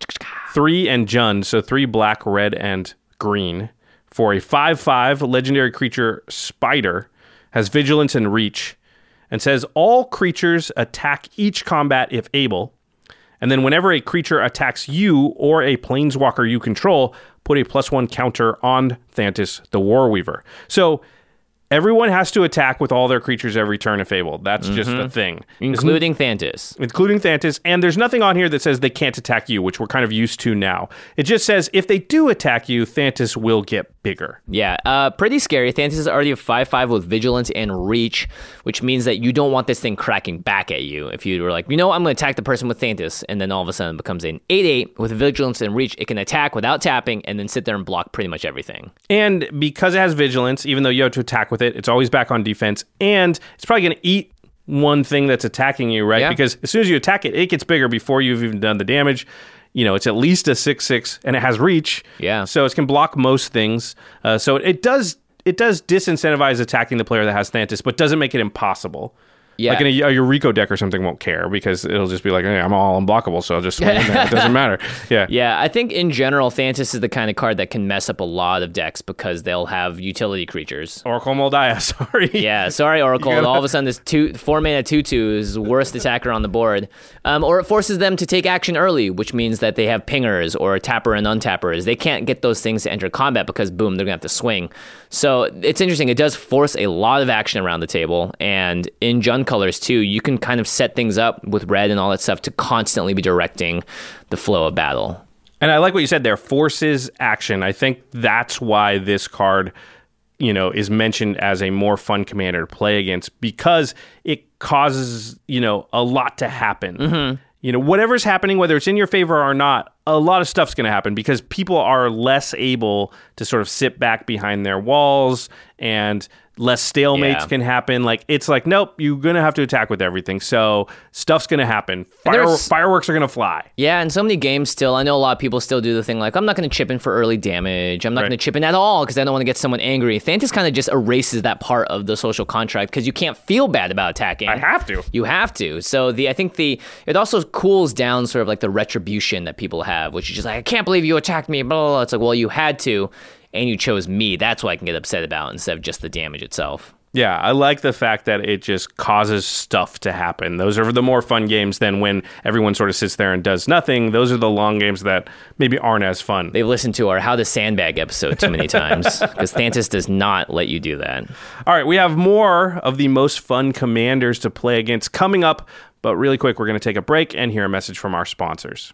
[SPEAKER 5] Three and Jund, so three black, red, and green. For a five five legendary creature Spider, has vigilance and reach, and says all creatures attack each combat if able. And then whenever a creature attacks you or a planeswalker you control, put a plus one counter on Thantis the War Weaver. So everyone has to attack with all their creatures every turn if able. That's just the thing.
[SPEAKER 4] Including Thantis.
[SPEAKER 5] Including Thantis. And there's nothing on here that says they can't attack you, which we're kind of used to now. It just says if they do attack you, Thantis will get bigger.
[SPEAKER 4] Yeah, uh, pretty scary. Thantis is already a five five with vigilance and reach, which means that you don't want this thing cracking back at you. If you were like, you know, I'm going to attack the person with Thantis, and then all of a sudden it becomes an eight eight with vigilance and reach, it can attack without tapping and then sit there and block pretty much everything.
[SPEAKER 5] And because it has vigilance, even though you have to attack with it, it's always back on defense, and it's probably going to eat one thing that's attacking you, right?
[SPEAKER 4] Yeah.
[SPEAKER 5] Because as soon as you attack it, it gets bigger before you've even done the damage. You know, it's at least a six six, and it has reach.
[SPEAKER 4] Yeah.
[SPEAKER 5] So it can block most things. Uh, so it, it does it does disincentivize attacking the player that has Thantis, but doesn't make it impossible.
[SPEAKER 4] Yeah.
[SPEAKER 5] Like in a, a Eureka deck or something won't care because it'll just be like, hey, I'm all unblockable, so I'll just swing in there. It doesn't matter. Yeah.
[SPEAKER 4] Yeah, I think in general, Thantis is the kind of card that can mess up a lot of decks because they'll have utility creatures.
[SPEAKER 5] Oracle Moldiah, sorry.
[SPEAKER 4] Yeah, sorry, Oracle.
[SPEAKER 5] gotta-
[SPEAKER 4] All of a sudden, this two, four mana two two is the worst attacker on the board. Um, or it forces them to take action early, which means that they have pingers or tapper and untappers. They can't get those things to enter combat because, boom, they're going to have to swing. So it's interesting. It does force a lot of action around the table. And in Jund colors, too, you can kind of set things up with red and all that stuff to constantly be directing the flow of battle.
[SPEAKER 5] And I like what you said there, forces action. I think that's why this card, you know, is mentioned as a more fun commander to play against because it causes, you know, a lot to happen. Mm-hmm. You know, whatever's happening, whether it's in your favor or not, a lot of stuff's going to happen because people are less able to sort of sit back behind their walls and less stalemates
[SPEAKER 4] Yeah.
[SPEAKER 5] can happen. Like, it's like, nope, you're going to have to attack with everything. So stuff's going to happen. Fire,
[SPEAKER 4] there's-
[SPEAKER 5] fireworks are going to fly.
[SPEAKER 4] Yeah, and so many games still, I know a lot of people still do the thing like, I'm not going to chip in for early damage. I'm not
[SPEAKER 5] Right.
[SPEAKER 4] going to chip in at all because I don't want to get someone angry. Thantis kind of just erases that part of the social contract because you can't feel bad about attacking.
[SPEAKER 5] I have to.
[SPEAKER 4] You have to. So the I think the it also cools down sort of like the retribution that people have, which is just like, I can't believe you attacked me, blah, blah, blah. It's like, well, you had to, and you chose me. That's what I can get upset about instead of just the damage itself.
[SPEAKER 5] Yeah, I like the fact that it just causes stuff to happen. Those are the more fun games than when everyone sort of sits there and does nothing. Those are the long games that maybe aren't as fun.
[SPEAKER 4] They've listened to our How to Sandbag episode too many times because Thantis does not let you do that.
[SPEAKER 5] All right, we have more of the most fun commanders to play against coming up, but really quick, we're going to take a break and hear a message from our sponsors.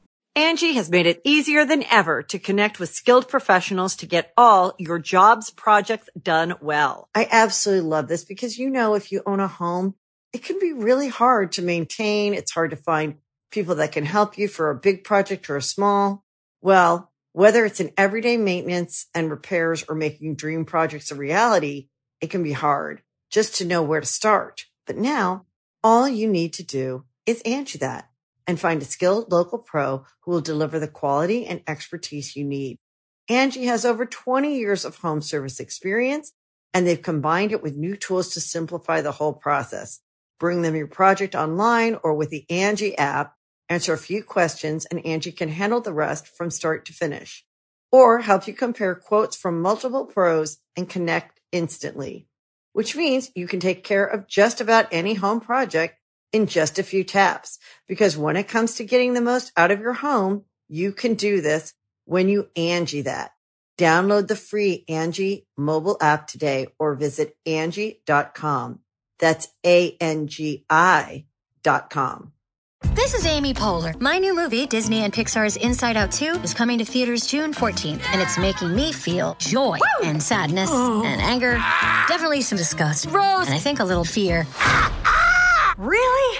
[SPEAKER 1] Angie has made it easier than ever to connect with skilled professionals to get all your jobs projects done well. I absolutely love this because, you know, if you own a home, it can be really hard to maintain. It's hard to find people that can help you for a big project or a small. Well, whether it's in everyday maintenance and repairs or making dream projects a reality, it can be hard just to know where to start. But now all you need to do is Angie that and find a skilled local pro who will deliver the quality and expertise you need. Angie has over twenty years of home service experience, and they've combined it with new tools to simplify the whole process. Bring them your project online or with the Angie app, answer a few questions, and Angie can handle the rest from start to finish. Or help you compare quotes from multiple pros and connect instantly, which means you can take care of just about any home project in just a few taps. Because when it comes to getting the most out of your home, you can do this when you Angie that. Download the free Angie mobile app today or visit Angie dot com. That's A N G I dot com.
[SPEAKER 6] This is Amy Poehler. My new movie, Disney and Pixar's Inside Out two, is coming to theaters June fourteenth, and it's making me feel joy Woo! and sadness oh. and anger, definitely some disgust, Rose, and I think a little fear. Really? But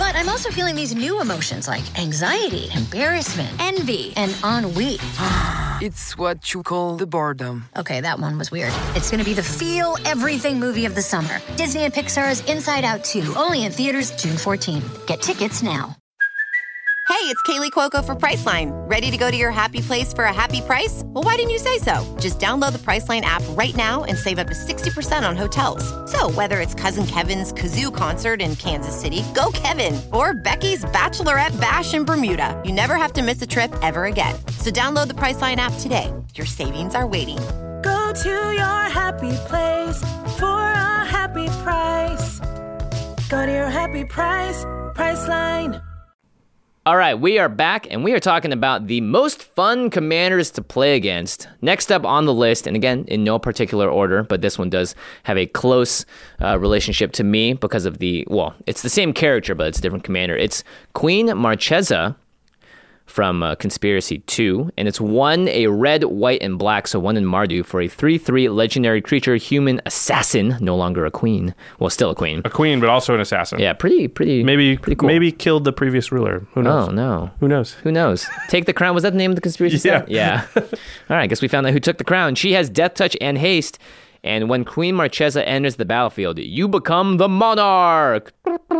[SPEAKER 6] But I'm also feeling these new emotions like anxiety, embarrassment, envy, and ennui.
[SPEAKER 7] It's what you call the boredom.
[SPEAKER 6] Okay, that one was weird. It's gonna be the feel everything movie of the summer. Disney and Pixar's Inside Out two, only in theaters June fourteenth. Get tickets now.
[SPEAKER 8] Hey, it's Kaylee Cuoco for Priceline. Ready to go to your happy place for a happy price? Well, why didn't you say so? Just download the Priceline app right now and save up to sixty percent on hotels. So whether it's Cousin Kevin's Kazoo Concert in Kansas City, go Kevin, or Becky's Bachelorette Bash in Bermuda, you never have to miss a trip ever again. So download the Priceline app today. Your savings are waiting.
[SPEAKER 9] Go to your happy place for a happy price. Go to your happy price, Priceline.
[SPEAKER 4] All right, we are back, and we are talking about the most fun commanders to play against. Next up on the list, and again, in no particular order, but this one does have a close uh, relationship to me because of the, well, it's the same character, but it's a different commander. It's Queen Marchesa from uh, Conspiracy two, and it's one a red, white, and black, so one in Mardu for a three three legendary creature, human assassin, no longer a queen. Well, still a queen.
[SPEAKER 5] A queen, but also an assassin.
[SPEAKER 4] Yeah, pretty, pretty,
[SPEAKER 5] maybe,
[SPEAKER 4] pretty cool.
[SPEAKER 5] Maybe killed the previous ruler. Who knows?
[SPEAKER 4] Oh, no.
[SPEAKER 5] Who knows?
[SPEAKER 4] Who knows? Take the crown. Was that the name of the conspiracy
[SPEAKER 5] Yeah.
[SPEAKER 4] set? Yeah. All right, I guess we found out who took the crown. She has Death Touch and Haste, and when Queen Marchesa enters the battlefield, you become the monarch.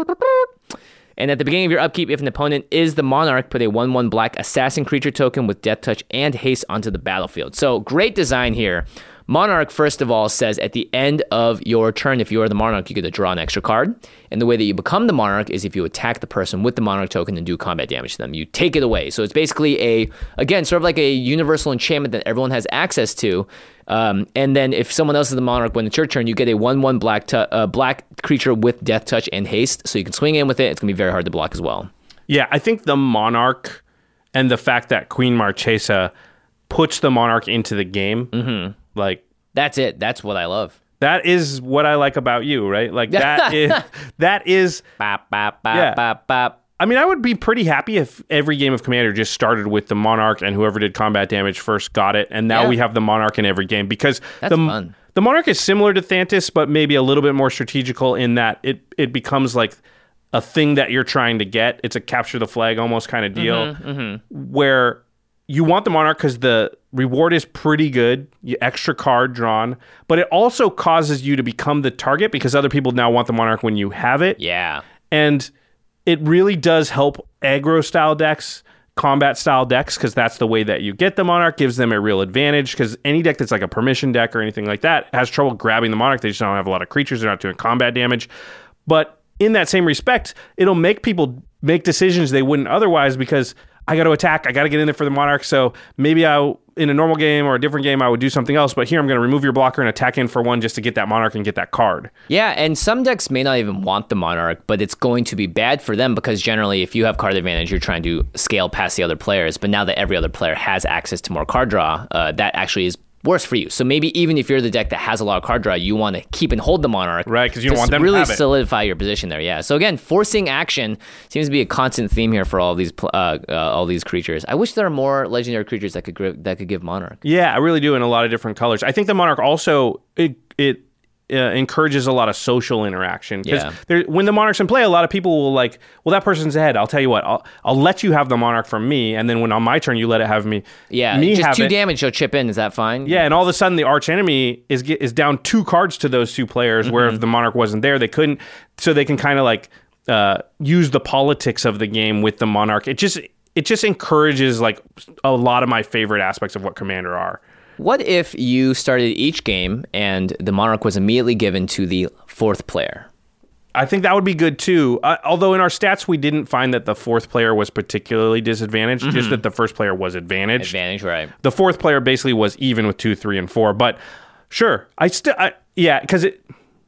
[SPEAKER 4] And at the beginning of your upkeep, if an opponent is the monarch, put a one one black assassin creature token with Death Touch and Haste onto the battlefield. So great design here. Monarch, first of all, says at the end of your turn, if you are the monarch, you get to draw an extra card. And the way that you become the monarch is if you attack the person with the monarch token and do combat damage to them. You take it away. So it's basically a, again, sort of like a universal enchantment that everyone has access to. Um, and then if someone else is the monarch, when it's your turn, you get a one one black tu- uh, black creature with Death Touch and Haste. So you can swing in with it. It's going to be very hard to block as well.
[SPEAKER 5] Yeah, I think the monarch and the fact that Queen Marchesa puts the monarch into the game, mm-hmm. like...
[SPEAKER 4] That's it. That's what I love.
[SPEAKER 5] That is what I like about you, right? Like that is... that is
[SPEAKER 4] bop, bop, bop,
[SPEAKER 5] yeah.
[SPEAKER 4] bop, bop.
[SPEAKER 5] I mean, I would be pretty happy if every game of Commander just started with the Monarch and whoever did combat damage first got it, and now
[SPEAKER 4] Yeah.
[SPEAKER 5] we have the Monarch in every game because
[SPEAKER 4] That's
[SPEAKER 5] the
[SPEAKER 4] fun.
[SPEAKER 5] the Monarch is similar to Thantis, but maybe a little bit more strategical in that it it becomes like a thing that you're trying to get. It's a capture the flag almost kind of deal,
[SPEAKER 4] Mm-hmm, mm-hmm.
[SPEAKER 5] where you want the Monarch because the reward is pretty good, you extra card drawn, but it also causes you to become the target because other people now want the Monarch when you have it.
[SPEAKER 4] Yeah.
[SPEAKER 5] And it really does help aggro style decks, combat style decks, because that's the way that you get the Monarch, gives them a real advantage, because any deck that's like a permission deck or anything like that has trouble grabbing the Monarch. They just don't have a lot of creatures. They're not doing combat damage. But in that same respect, it'll make people make decisions they wouldn't otherwise because I got to attack. I got to get in there for the Monarch. So maybe I, in a normal game or a different game, I would do something else. But here I'm going to remove your blocker and attack in for one just to get that Monarch and get that card.
[SPEAKER 4] Yeah, and some decks may not even want the Monarch, but it's going to be bad for them because generally if you have card advantage, you're trying to scale past the other players. But now that every other player has access to more card draw, uh, that actually is worse for you. So maybe even if you're the deck that has a lot of card draw, you want to keep and hold the Monarch.
[SPEAKER 5] Right, because you don't want them
[SPEAKER 4] really
[SPEAKER 5] to have it.
[SPEAKER 4] solidify your position there. Yeah. So again, forcing action seems to be a constant theme here for all these pl- uh, uh, all these creatures. I wish there were more legendary creatures that could gri- that could give Monarch.
[SPEAKER 5] Yeah, I really do in a lot of different colors. I think the Monarch also it it uh, encourages a lot of social interaction.
[SPEAKER 4] Yeah.
[SPEAKER 5] There, when the Monarch's in play, a lot of people will like, well, that person's ahead. I'll tell you what, I'll I'll let you have the Monarch from me, and then when on my turn you let it have me.
[SPEAKER 4] Yeah,
[SPEAKER 5] me
[SPEAKER 4] just
[SPEAKER 5] have
[SPEAKER 4] two
[SPEAKER 5] it.
[SPEAKER 4] damage, you'll chip in. Is that fine?
[SPEAKER 5] Yeah, and all of a sudden the arch enemy is get, is down two cards to those two players.
[SPEAKER 4] Mm-hmm.
[SPEAKER 5] Where if the Monarch wasn't there, they couldn't. So they can kind of like uh, use the politics of the game with the Monarch. It just it just encourages like a lot of my favorite aspects of what Commander are.
[SPEAKER 4] What if you started each game and the Monarch was immediately given to the fourth player?
[SPEAKER 5] I think that would be good too. Uh, although in our stats, we didn't find that the fourth player was particularly disadvantaged,
[SPEAKER 4] Mm-hmm.
[SPEAKER 5] just that the first player was advantaged.
[SPEAKER 4] Advantage, right?
[SPEAKER 5] The fourth player basically was even with two, three, and four. But sure, I still, I, yeah, because it.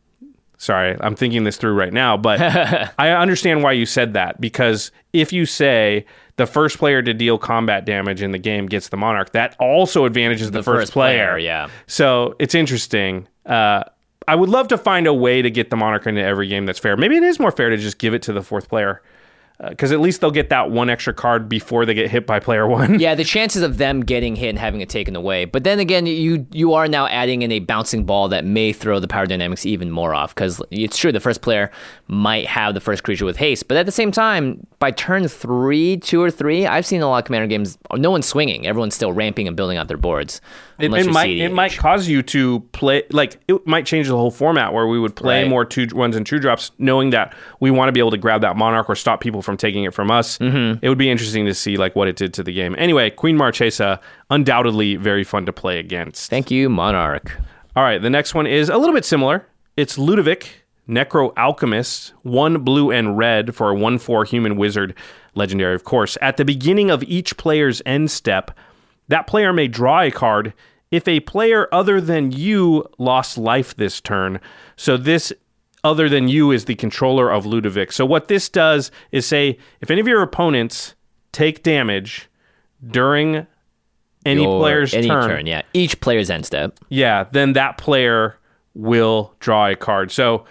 [SPEAKER 5] Sorry, I'm thinking this through right now, but I understand why you said that, because if you say the first player to deal combat damage in the game gets the Monarch, that also advantages the,
[SPEAKER 4] The
[SPEAKER 5] first,
[SPEAKER 4] first
[SPEAKER 5] player.
[SPEAKER 4] player, yeah.
[SPEAKER 5] So it's interesting. Uh, I would love to find a way to get the Monarch into every game that's fair. Maybe it is more fair to just give it to the fourth player. Because uh, at least they'll get that one extra card before they get hit by player one.
[SPEAKER 4] Yeah, the chances of them getting hit and having it taken away. But then again, you you are now adding in a bouncing ball that may throw the power dynamics even more off. Because it's true, the first player might have the first creature with haste. But at the same time, by turn three, two or three, I've seen a lot of Commander games, no one's swinging. Everyone's still ramping and building out their boards.
[SPEAKER 5] It, it might it might cause you to play, like, it might change the whole format where we would play
[SPEAKER 4] right.
[SPEAKER 5] more two ones and two drops, knowing that we want to be able to grab that Monarch or stop people from taking it from us. Mm-hmm. It would be interesting to see like what it did to the game. Anyway, Queen Marchesa, undoubtedly very fun to play against.
[SPEAKER 4] Thank you, Monarch.
[SPEAKER 5] All right, the next one is a little bit similar. It's Ludovic, Necro Alchemist, one blue and red for a one four human wizard, legendary, of course. At the beginning of each player's end step, that player may draw a card if a player other than you lost life this turn. So this other than you is the controller of Ludovic. So what this does is say, if any of your opponents take damage during any
[SPEAKER 4] Your,
[SPEAKER 5] player's
[SPEAKER 4] any
[SPEAKER 5] turn,
[SPEAKER 4] turn, yeah, each player's end step,
[SPEAKER 5] yeah, then that player will draw a card. So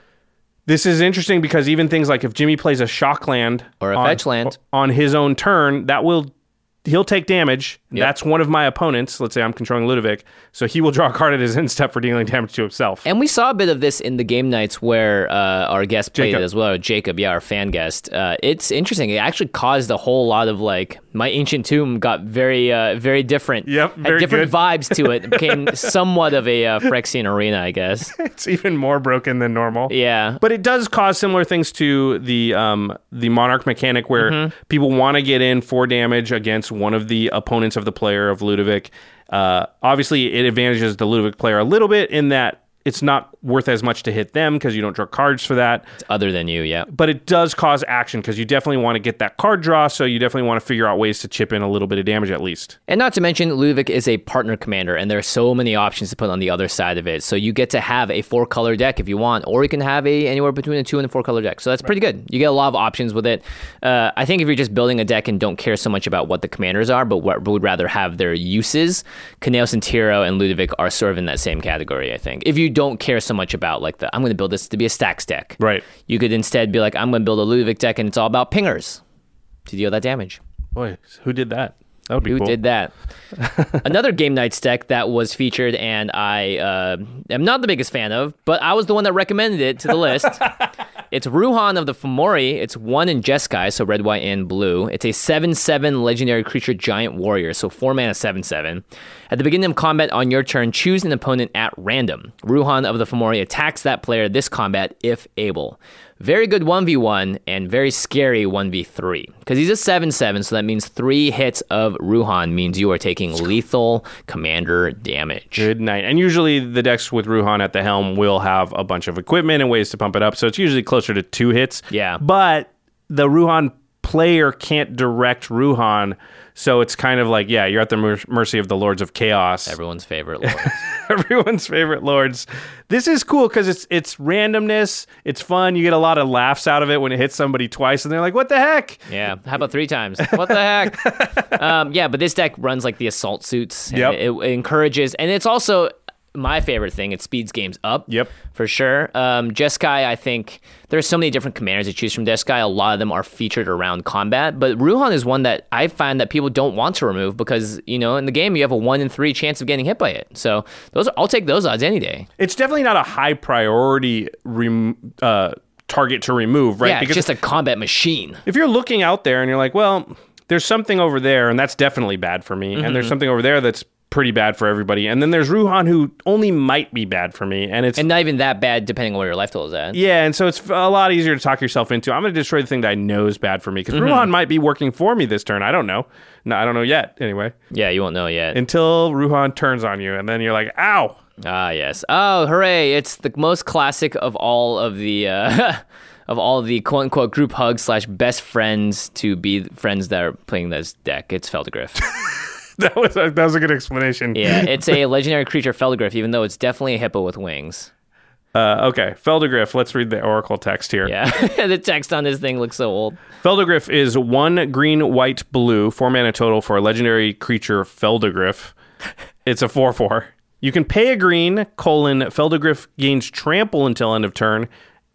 [SPEAKER 5] this is interesting because even things like if Jimmy plays a shock land
[SPEAKER 4] or a
[SPEAKER 5] on,
[SPEAKER 4] fetch land
[SPEAKER 5] on his own turn, that will he'll take damage.
[SPEAKER 4] Yep.
[SPEAKER 5] That's one of my opponents. Let's say I'm controlling Ludovic. So he will draw a card at his end step for dealing damage to himself.
[SPEAKER 4] And we saw a bit of this in the game nights where uh, our guest played
[SPEAKER 5] Jacob.
[SPEAKER 4] it as well. Jacob, yeah, our fan guest. Uh, it's interesting. It actually caused a whole lot of like, my ancient tomb got very, uh, very different.
[SPEAKER 5] Yep,
[SPEAKER 4] Had
[SPEAKER 5] very
[SPEAKER 4] different
[SPEAKER 5] good.
[SPEAKER 4] vibes to it. It became somewhat of a uh, Phyrexian arena, I guess.
[SPEAKER 5] It's even more broken than normal.
[SPEAKER 4] Yeah.
[SPEAKER 5] But it does cause similar things to the um, the Monarch mechanic where
[SPEAKER 4] Mm-hmm.
[SPEAKER 5] people want to get in for damage against one of the opponents of the player of Ludovic. Uh, obviously, it advantages the Ludovic player a little bit in that it's not worth as much to hit them because you don't draw cards for that.
[SPEAKER 4] It's other than you, yeah.
[SPEAKER 5] But it does cause action because you definitely want to get that card draw, so you definitely want to figure out ways to chip in a little bit of damage at least.
[SPEAKER 4] And not to mention, Ludovic is a partner commander, and there are so many options to put on the other side of it. So you get to have a four-color deck if you want, or you can have a anywhere between a two and a four-color deck. So that's pretty good. You get a lot of options with it. Uh, I think if you're just building a deck and don't care so much about what the commanders are, but what, would rather have their uses, Kaneos and Tiro and Ludovic are sort of in that same category, I think. If you don't care so much about, like, the I'm going to build this to be a stacks deck.
[SPEAKER 5] Right.
[SPEAKER 4] You could instead be like, I'm going to build a Ludovic deck, and it's all about pingers to deal that damage.
[SPEAKER 5] Boy, who did that? That would be
[SPEAKER 4] Who
[SPEAKER 5] cool.
[SPEAKER 4] did that? Another Game Nights deck that was featured, and I uh, am not the biggest fan of, but I was the one that recommended it to the list. It's Ruhan of the Fomori. It's one in Jeskai, so red, white, and blue. It's a seven seven legendary creature giant warrior, so four mana seven seven. At the beginning of combat on your turn, choose an opponent at random. Ruhan of the Fomori attacks that player this combat if able. Very good one v one and very scary one v three. Because he's a seven seven, so that means three hits of Ruhan means you are taking lethal commander damage.
[SPEAKER 5] Good night. And usually the decks with Ruhan at the helm will have a bunch of equipment and ways to pump it up, so it's usually closer to two hits.
[SPEAKER 4] Yeah.
[SPEAKER 5] But the Ruhan player can't direct Ruhan, so it's kind of like, yeah, you're at the mer- mercy of the Lords of Chaos.
[SPEAKER 4] Everyone's favorite lord.
[SPEAKER 5] Everyone's favorite lords. This is cool because it's it's randomness. It's fun. You get a lot of laughs out of it when it hits somebody twice, and they're like, "What the heck?"
[SPEAKER 4] Yeah. How about three times? What the heck? um, yeah, but this deck runs like the assault suits. And
[SPEAKER 5] Yep.
[SPEAKER 4] it, it encourages, and it's also my favorite thing. It speeds games up.
[SPEAKER 5] Yep.
[SPEAKER 4] For sure. Um, Jeskai, I think there's so many different commanders to choose from Jeskai. A lot of them are featured around combat, but Ruhan is one that I find that people don't want to remove because, you know, in the game you have a one in three chance of getting hit by it. So those are, I'll take those odds any day.
[SPEAKER 5] It's definitely not a high priority rem- uh, target to remove, right?
[SPEAKER 4] Yeah,
[SPEAKER 5] because
[SPEAKER 4] it's just a combat machine.
[SPEAKER 5] if you're looking out there and you're like, well, there's something over there, and that's definitely bad for me,
[SPEAKER 4] Mm-hmm.
[SPEAKER 5] and there's something over there that's pretty bad for everybody, and then there's Ruhan who only might be bad for me, and it's
[SPEAKER 4] And not even that bad depending on where your life total is at.
[SPEAKER 5] yeah, and so it's a lot easier to talk yourself into. I'm going to destroy the thing that I know is bad for me because Ruhan might be working for me this turn. I don't know. No, I don't know yet. Anyway,
[SPEAKER 4] Yeah, you won't know yet.
[SPEAKER 5] until Ruhan turns on you, and then you're like, ow.
[SPEAKER 4] Ah, yes. Oh, hooray! It's the most classic of all of the uh, of all of the quote unquote group hug slash best friends to be friends that are playing this deck. It's Feldergriff.
[SPEAKER 5] That was a, that was a good explanation.
[SPEAKER 4] Yeah, it's a legendary creature Feldergriff, even though it's definitely a hippo with wings.
[SPEAKER 5] Uh, okay, Feldergriff. Let's read the Oracle text here.
[SPEAKER 4] Yeah, the text on this thing looks so old.
[SPEAKER 5] Feldergriff is one green, white, blue, four mana total for a legendary creature Feldergriff. It's a four four. You can pay a green, colon, Feldergriff gains trample until end of turn.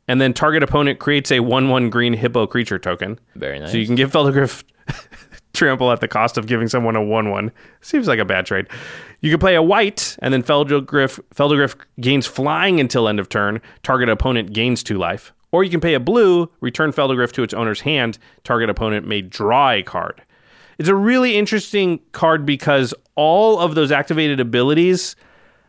[SPEAKER 5] and then target opponent creates a one one green hippo creature token.
[SPEAKER 4] Very nice.
[SPEAKER 5] So you can give Feldegriff trample at the cost of giving someone a one one. Seems like a bad trade. You can play a white, and then Feldegriff, Feldegriff gains flying until end of turn. Target opponent gains two life. Or you can pay a blue, return Feldegriff to its owner's hand. Target opponent may draw a card. It's a really interesting card because all of those activated abilities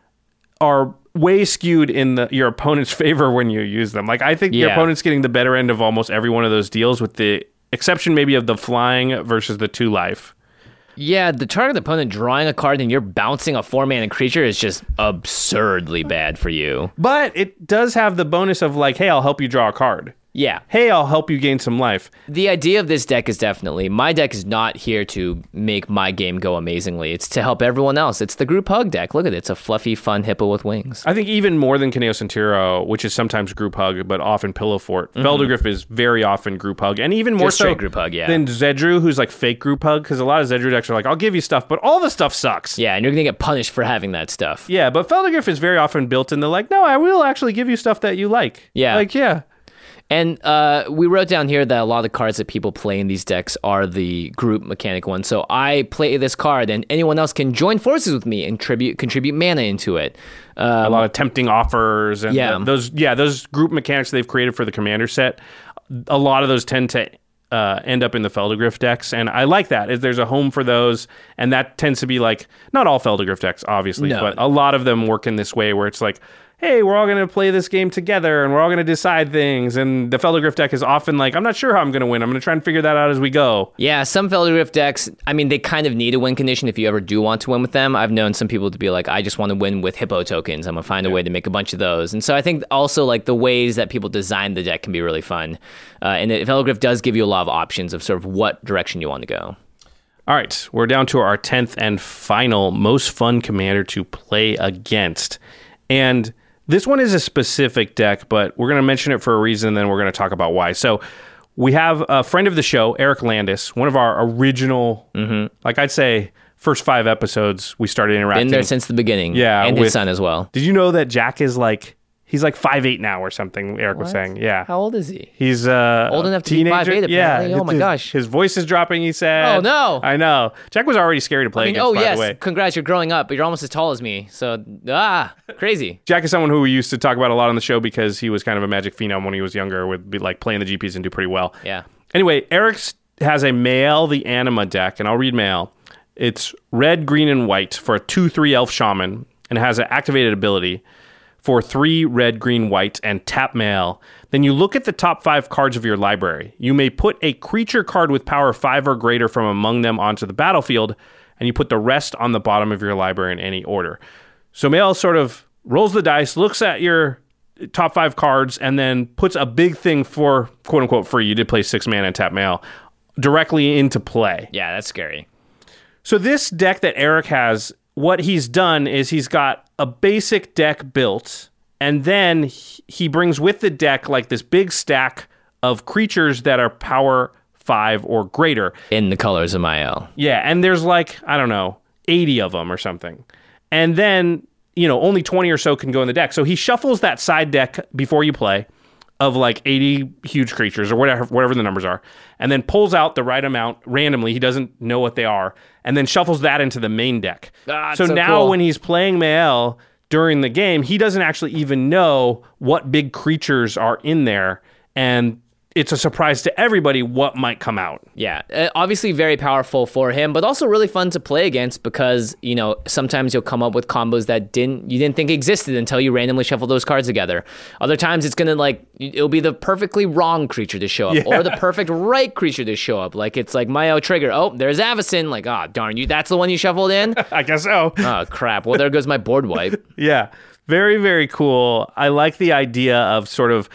[SPEAKER 5] are way skewed in the, your opponent's favor when you use them. Like, I think
[SPEAKER 4] Yeah.
[SPEAKER 5] your opponent's getting the better end of almost every one of those deals, with the exception maybe of the flying versus the two life.
[SPEAKER 4] Yeah, the target opponent drawing a card and you're bouncing a four-mana creature is just absurdly bad for you.
[SPEAKER 5] But it does have the bonus of like, hey, I'll help you draw a card.
[SPEAKER 4] Yeah.
[SPEAKER 5] Hey, I'll help you gain some life.
[SPEAKER 4] The idea of this deck is definitely, my deck is not here to make my game go amazingly. It's to help everyone else. It's the group hug deck. Look at it. It's a fluffy, fun hippo with wings.
[SPEAKER 5] I think even more than Kaneo Centiro, which is sometimes group hug, but often pillow fort, mm-hmm. Feldegriff is very often group hug. And even more
[SPEAKER 4] Just
[SPEAKER 5] so
[SPEAKER 4] straight group hug, yeah.
[SPEAKER 5] than Zedru, who's like fake group hug, because a lot of Zedru decks are like, I'll give you stuff, but all the stuff sucks.
[SPEAKER 4] Yeah, and you're going to get punished for having that stuff.
[SPEAKER 5] Yeah, but Feldegriff is very often built in the like, no, I will actually give you stuff that you like.
[SPEAKER 4] Yeah.
[SPEAKER 5] Like, yeah.
[SPEAKER 4] And uh, we wrote down here that a lot of the cards that people play in these decks are the group mechanic ones. So I play this card, and anyone else can join forces with me and tribute, contribute mana into it. Um,
[SPEAKER 5] a lot of tempting offers. And
[SPEAKER 4] yeah.
[SPEAKER 5] the, those, yeah, those group mechanics they've created for the commander set, a lot of those tend to uh, end up in the Feldegriff decks. And I like that. Is there's a home for those. And that tends to be like, not all Feldegriff decks, obviously,
[SPEAKER 4] No.
[SPEAKER 5] but a lot of them work in this way where it's like, hey, we're all going to play this game together and we're all going to decide things. And the Feldegriff deck is often like, I'm not sure how I'm going to win. I'm going to try and figure that out as we go.
[SPEAKER 4] Yeah, some Feldegriff decks, I mean, they kind of need a win condition if you ever do want to win with them. I've known some people to be like, I just want to win with hippo tokens. I'm going to find a way to make a bunch of those. And so I think also like the ways that people design the deck can be really fun. Uh, and the Feldegriff does give you a lot of options of sort of what direction you want to go.
[SPEAKER 5] All right, we're down to our tenth and final most fun commander to play against. And this one is a specific deck, but we're going to mention it for a reason, and then we're going to talk about why. So we have a friend of the show, Eric Landis, one of our original, mm-hmm. like I'd say, first five episodes we started interacting.
[SPEAKER 4] Been there since the beginning.
[SPEAKER 5] Yeah.
[SPEAKER 4] And
[SPEAKER 5] with,
[SPEAKER 4] his son as well.
[SPEAKER 5] Did you know that Jack is like, he's like five eight now or something, Eric
[SPEAKER 4] What?
[SPEAKER 5] was saying. Yeah.
[SPEAKER 4] How old is he?
[SPEAKER 5] He's uh,
[SPEAKER 4] Old enough to be
[SPEAKER 5] teenager.
[SPEAKER 4] five eight, apparently.
[SPEAKER 5] Yeah.
[SPEAKER 4] Oh my
[SPEAKER 5] his,
[SPEAKER 4] gosh.
[SPEAKER 5] His voice is dropping, he said.
[SPEAKER 4] Oh, no.
[SPEAKER 5] I know. Jack was already scary to play
[SPEAKER 4] I mean,
[SPEAKER 5] against,
[SPEAKER 4] oh,
[SPEAKER 5] by
[SPEAKER 4] yes.
[SPEAKER 5] the way.
[SPEAKER 4] Congrats, you're growing up, but you're almost as tall as me. So, ah, crazy.
[SPEAKER 5] Jack is someone who we used to talk about a lot on the show because he was kind of a Magic phenom when he was younger, would be like playing the G Ps and do pretty well.
[SPEAKER 4] Yeah.
[SPEAKER 5] Anyway, Eric has a Mael the Anima deck, and I'll read Mael. It's red, green, and white for a two three elf shaman, and it has an activated ability for three red, green, white, and tap Mael. Then you look at the top five cards of your library. You may put a creature card with power five or greater from among them onto the battlefield, and you put the rest on the bottom of your library in any order. So Mael sort of rolls the dice, looks at your top five cards, and then puts a big thing for quote-unquote free. You did play six mana and tap Mael directly into play.
[SPEAKER 4] Yeah, that's scary.
[SPEAKER 5] So this deck that Eric has, what he's done is he's got a basic deck built, and then he brings with the deck like this big stack of creatures that are power five or greater.
[SPEAKER 4] In the colors of Mael.
[SPEAKER 5] Yeah, and there's like, I don't know, eighty of them or something. And then, you know, only twenty or so can go in the deck. So he shuffles that side deck before you play of like eighty huge creatures or whatever whatever the numbers are, and then pulls out the right amount randomly. He doesn't know what they are, and then shuffles that into the main deck.
[SPEAKER 4] Ah,
[SPEAKER 5] so,
[SPEAKER 4] so
[SPEAKER 5] now
[SPEAKER 4] cool.
[SPEAKER 5] when he's playing Mael during the game, he doesn't actually even know what big creatures are in there, and it's a surprise to everybody what might come out.
[SPEAKER 4] Yeah, uh, obviously very powerful for him, but also really fun to play against because, you know, sometimes you'll come up with combos that didn't you didn't think existed until you randomly shuffle those cards together. Other times it's going to like, it'll be the perfectly wrong creature to show up,
[SPEAKER 5] Yeah.
[SPEAKER 4] or the perfect right creature to show up. Like it's like Mayo trigger. Oh, there's Avacyn. Like, ah, oh, darn you. That's the one you shuffled in?
[SPEAKER 5] I guess so.
[SPEAKER 4] Oh, crap. Well, there goes my board wipe.
[SPEAKER 5] Yeah, very, very cool. I like the idea of sort of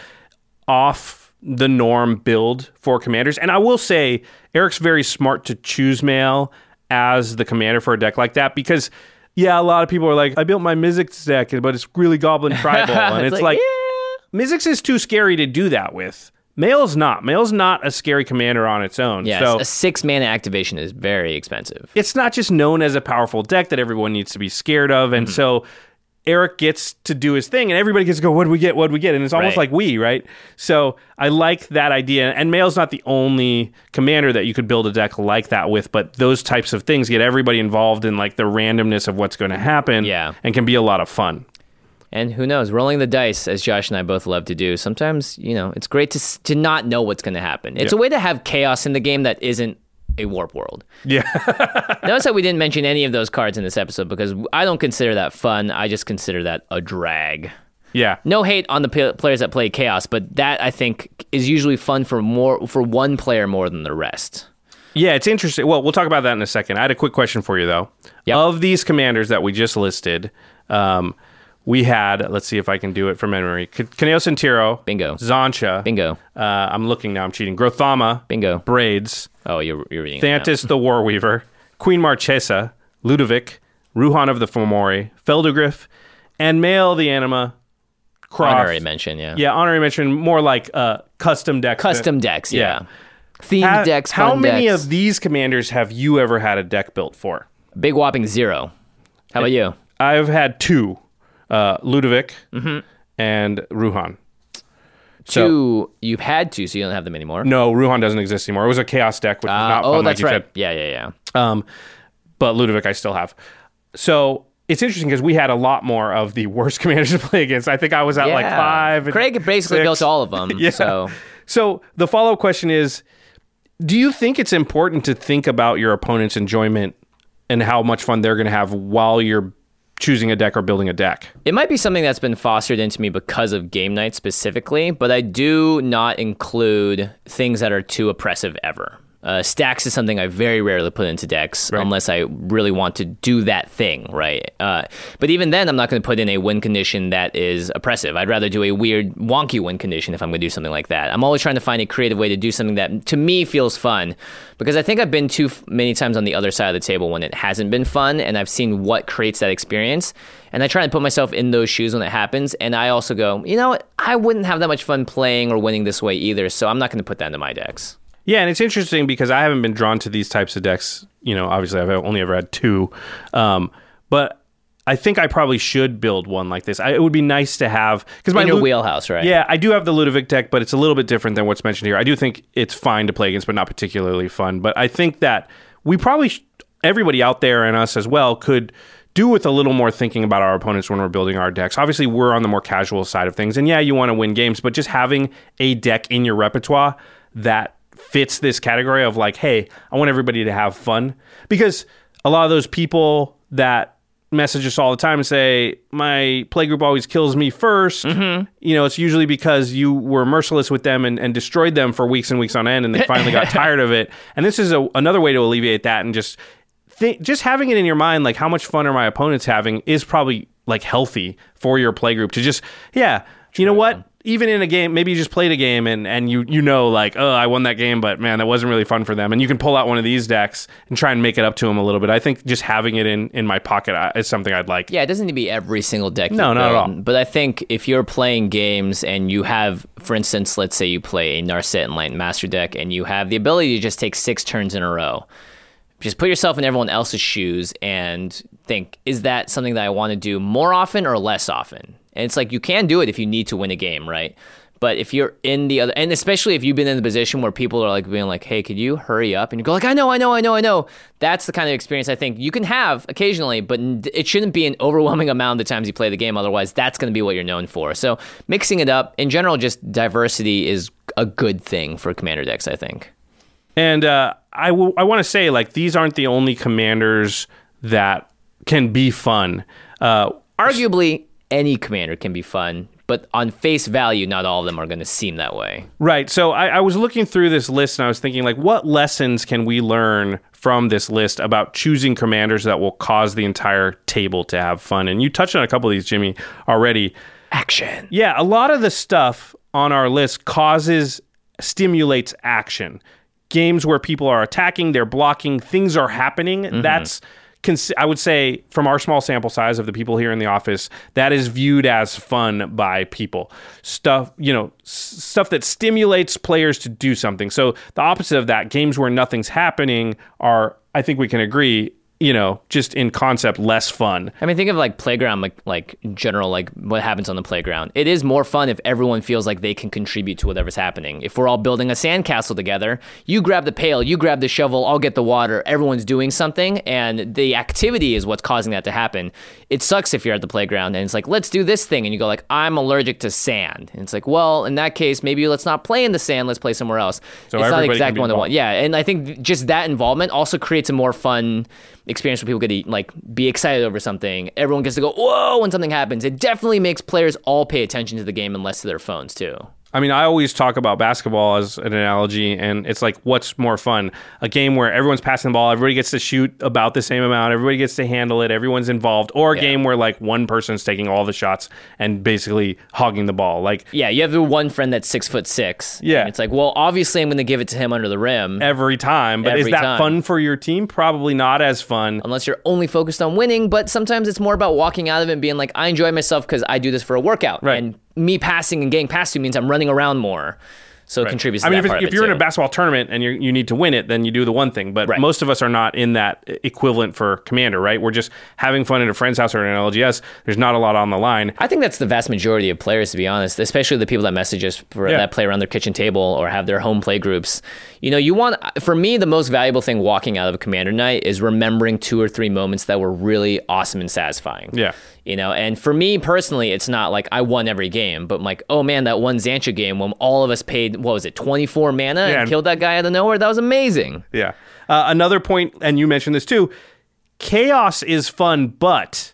[SPEAKER 5] off the norm build for commanders. And I will say, Eric's very smart to choose Mael as the commander for a deck like that because, yeah, a lot of people are like, I built my Mizzix deck, but it's really Goblin Tribal. And it's,
[SPEAKER 4] it's
[SPEAKER 5] like,
[SPEAKER 4] like
[SPEAKER 5] yeah. Mizzix is too scary to do that with. Mael's not. Mael's not a scary commander on its own.
[SPEAKER 4] Yeah,
[SPEAKER 5] so
[SPEAKER 4] a six mana activation is very expensive.
[SPEAKER 5] it's not just known as a powerful deck that everyone needs to be scared of. And mm-hmm. so Eric gets to do his thing, and everybody gets to go, what do we get, what do we get? And it's almost
[SPEAKER 4] Right.
[SPEAKER 5] like we, right? So I like that idea. And Mail's not the only commander that you could build a deck like that with, but those types of things get everybody involved in like the randomness of what's going to happen,
[SPEAKER 4] Yeah.
[SPEAKER 5] and can be a lot of fun.
[SPEAKER 4] And who knows, rolling the dice, as Josh and I both love to do, sometimes, you know, it's great to s- to not know what's going to happen. It's
[SPEAKER 5] Yeah.
[SPEAKER 4] a way to have chaos in the game that isn't a warp world.
[SPEAKER 5] Yeah.
[SPEAKER 4] Notice that we didn't mention any of those cards in this episode because I don't consider that fun. I just consider that a drag.
[SPEAKER 5] Yeah.
[SPEAKER 4] No hate on the p- players that play chaos, but that I think is usually fun for more for one player more than the rest.
[SPEAKER 5] Yeah, it's interesting. Well, we'll talk about that in a second. I had a quick question for you, though.
[SPEAKER 4] Yep.
[SPEAKER 5] Of these commanders that we just listed, um, we had, let's see if I can do it from memory, K- Kaneo Sentiro.
[SPEAKER 4] Bingo.
[SPEAKER 5] Zancha.
[SPEAKER 4] Bingo.
[SPEAKER 5] Uh, I'm looking now, I'm cheating. Grothama.
[SPEAKER 4] Bingo.
[SPEAKER 5] Braids.
[SPEAKER 4] Oh, you're, you're reading it now.
[SPEAKER 5] Thantis the Warweaver. Queen Marchesa. Ludovic. Ruhan of the Fomori. Feldegriff. And Mail the Anima. Croft.
[SPEAKER 4] Honorary mention, yeah.
[SPEAKER 5] Yeah, honorary mention, more like uh, custom decks.
[SPEAKER 4] Custom decks, yeah. Themed
[SPEAKER 5] Ha-
[SPEAKER 4] decks,
[SPEAKER 5] How
[SPEAKER 4] fun
[SPEAKER 5] many
[SPEAKER 4] decks.
[SPEAKER 5] of these commanders have you ever had a deck built for?
[SPEAKER 4] Big whopping zero. How about you?
[SPEAKER 5] I've had two, uh, Ludovic and Ruhan. So,
[SPEAKER 4] Two, you've had two, so you don't have them anymore.
[SPEAKER 5] no, Ruhan doesn't exist anymore. It was a chaos deck, which was
[SPEAKER 4] Uh,
[SPEAKER 5] not
[SPEAKER 4] oh,
[SPEAKER 5] fun, like
[SPEAKER 4] that's
[SPEAKER 5] you
[SPEAKER 4] right.
[SPEAKER 5] said.
[SPEAKER 4] Yeah, yeah, yeah.
[SPEAKER 5] Um, but Ludovic I still have. So it's interesting because we had a lot more of the worst commanders to play against. I think I was at like
[SPEAKER 4] Yeah.
[SPEAKER 5] five. and
[SPEAKER 4] Craig basically
[SPEAKER 5] six.
[SPEAKER 4] built all of them.
[SPEAKER 5] Yeah.
[SPEAKER 4] So
[SPEAKER 5] So the follow-up question is, do you think it's important to think about your opponent's enjoyment and how much fun they're going to have while you're choosing a deck or building a deck?
[SPEAKER 4] it might be something that's been fostered into me because of game night specifically, but I do not include things that are too oppressive ever. Uh, stacks is something I very rarely put into decks unless I really want to do that thing, right? Uh, but even then, I'm not going to put in a win condition that is oppressive. I'd rather do a weird, wonky win condition if I'm going to do something like that. I'm always trying to find a creative way to do something that, to me, feels fun, because I think I've been too f- many times on the other side of the table when it hasn't been fun, and I've seen what creates that experience, and I try and put myself in those shoes when it happens, and I also go, you know what? I wouldn't have that much fun playing or winning this way either, so I'm not going to put that into my decks.
[SPEAKER 5] Yeah, and it's interesting because I haven't been drawn to these types of decks. You know, obviously I've only ever had two. Um, but I think I probably should build one like this. I, it would be nice to have... Cause my
[SPEAKER 4] In your
[SPEAKER 5] Lu-
[SPEAKER 4] wheelhouse, right?
[SPEAKER 5] Yeah, I do have the Ludovic deck, but it's a little bit different than what's mentioned here. I do think it's fine to play against, but not particularly fun. But I think that we probably... Sh- everybody out there and us as well could do with a little more thinking about our opponents when we're building our decks. Obviously, we're on the more casual side of things. And yeah, you want to win games, but just having a deck in your repertoire that fits this category of like, hey, I want everybody to have fun. Because a lot of those people that message us all the time and say, my playgroup always kills me first,
[SPEAKER 4] Mm-hmm.
[SPEAKER 5] you know, it's usually because you were merciless with them and, and destroyed them for weeks and weeks on end, and they finally got tired of it. And this is a, another way to alleviate that, and just think, just having it in your mind, like, how much fun are my opponents having, is probably like healthy for your playgroup to just, yeah, you know what? Even in a game, maybe you just played a game and, and you you know, like, oh, I won that game, but man, that wasn't really fun for them. And you can pull out one of these decks and try and make it up to them a little bit. I think just having it in, in my pocket uh, is something I'd like.
[SPEAKER 4] Yeah, it doesn't need to be every single deck.
[SPEAKER 5] No,
[SPEAKER 4] you
[SPEAKER 5] not at
[SPEAKER 4] build.
[SPEAKER 5] all.
[SPEAKER 4] But I think if you're playing games and you have, for instance, let's say you play a Narset Enlightened Master deck and you have the ability to just take six turns in a row, just put yourself in everyone else's shoes and think, is that something that I want to do more often or less often? And it's like, you can do it if you need to win a game, right? But if you're in the other, and especially if you've been in the position where people are like being like, hey, could you hurry up? And you go like, I know, I know, I know, I know. That's the kind of experience I think you can have occasionally, but it shouldn't be an overwhelming amount of the times you play the game. Otherwise, that's going to be what you're known for. So mixing it up, in general, just diversity is a good thing for commander decks, I think.
[SPEAKER 5] And uh, I, w- I want to say, like, these aren't the only commanders that can be fun. Uh,
[SPEAKER 4] Arguably, any commander can be fun. But on face value, not all of them are going to seem that way.
[SPEAKER 5] Right. So I, I was looking through this list and I was thinking, like, what lessons can we learn from this list about choosing commanders that will cause the entire table to have fun? And you touched on a couple of these, Jimmy, already.
[SPEAKER 4] Action.
[SPEAKER 5] Yeah, a lot of the stuff on our list causes, stimulates action. Games where people are attacking, they're blocking, things are happening. Mm-hmm. That's... I would say, from our small sample size of the people here in the office, that is viewed as fun by people. Stuff, you know, s- stuff that stimulates players to do something. So the opposite of that, games where nothing's happening are, I think we can agree, you know, just in concept, less fun.
[SPEAKER 4] I mean, think of like playground, like like general, like what happens on the playground. It is more fun if everyone feels like they can contribute to whatever's happening. If we're all building a sandcastle together, you grab the pail, you grab the shovel, I'll get the water. Everyone's doing something, and the activity is what's causing that to happen. It sucks if you're at the playground and it's like, let's do this thing, and you go like, I'm allergic to sand, and it's like, well, in that case, maybe let's not play in the sand. Let's play somewhere else.
[SPEAKER 5] So
[SPEAKER 4] it's not
[SPEAKER 5] everybody
[SPEAKER 4] exactly
[SPEAKER 5] can be
[SPEAKER 4] one to one.
[SPEAKER 5] involved.
[SPEAKER 4] Yeah, and I think just that involvement also creates a more fun experience where people get to like be excited over something. Everyone gets to go, whoa, when something happens. It definitely makes players all pay attention to the game and less to their phones too.
[SPEAKER 5] I mean, I always talk about basketball as an analogy, and it's like, what's more fun? A game where everyone's passing the ball, everybody gets to shoot about the same amount, everybody gets to handle it, everyone's involved, or a
[SPEAKER 4] Yeah.
[SPEAKER 5] game where like one person's taking all the shots and basically hogging the ball. Like
[SPEAKER 4] Yeah, you have the one friend that's six foot six.
[SPEAKER 5] Yeah.
[SPEAKER 4] And it's like, well, obviously I'm going to give it to him under the rim.
[SPEAKER 5] every time, but is
[SPEAKER 4] Every
[SPEAKER 5] that
[SPEAKER 4] time.
[SPEAKER 5] fun for your team? Probably not as fun.
[SPEAKER 4] Unless you're only focused on winning, but sometimes it's more about walking out of it and being like, I enjoy myself because I do this for a workout.
[SPEAKER 5] Right.
[SPEAKER 4] And me passing and getting past you means I'm running around more. So it contributes to
[SPEAKER 5] I mean,
[SPEAKER 4] that
[SPEAKER 5] if,
[SPEAKER 4] part
[SPEAKER 5] it's,
[SPEAKER 4] of
[SPEAKER 5] if
[SPEAKER 4] it
[SPEAKER 5] you're in
[SPEAKER 4] too.
[SPEAKER 5] a basketball tournament and you you need to win it, then you do the one thing. But
[SPEAKER 4] Right.
[SPEAKER 5] most of us are not in that equivalent for Commander, right? We're just having fun at a friend's house or an L G S. There's not a lot on the line.
[SPEAKER 4] I think that's the vast majority of players, to be honest, especially the people that message us for,
[SPEAKER 5] Yeah.
[SPEAKER 4] that play around their kitchen table or have their home play groups. You know, you want, for me, the most valuable thing walking out of a Commander night is remembering two or three moments that were really awesome and satisfying.
[SPEAKER 5] Yeah.
[SPEAKER 4] You know, and for me personally, it's not like I won every game, but I'm like, oh man, that one Xantra game when all of us paid, what was it, twenty-four mana
[SPEAKER 5] Yeah.
[SPEAKER 4] and killed that guy out of nowhere? That was amazing.
[SPEAKER 5] Yeah. Uh, another point, and you mentioned this too, chaos is fun, but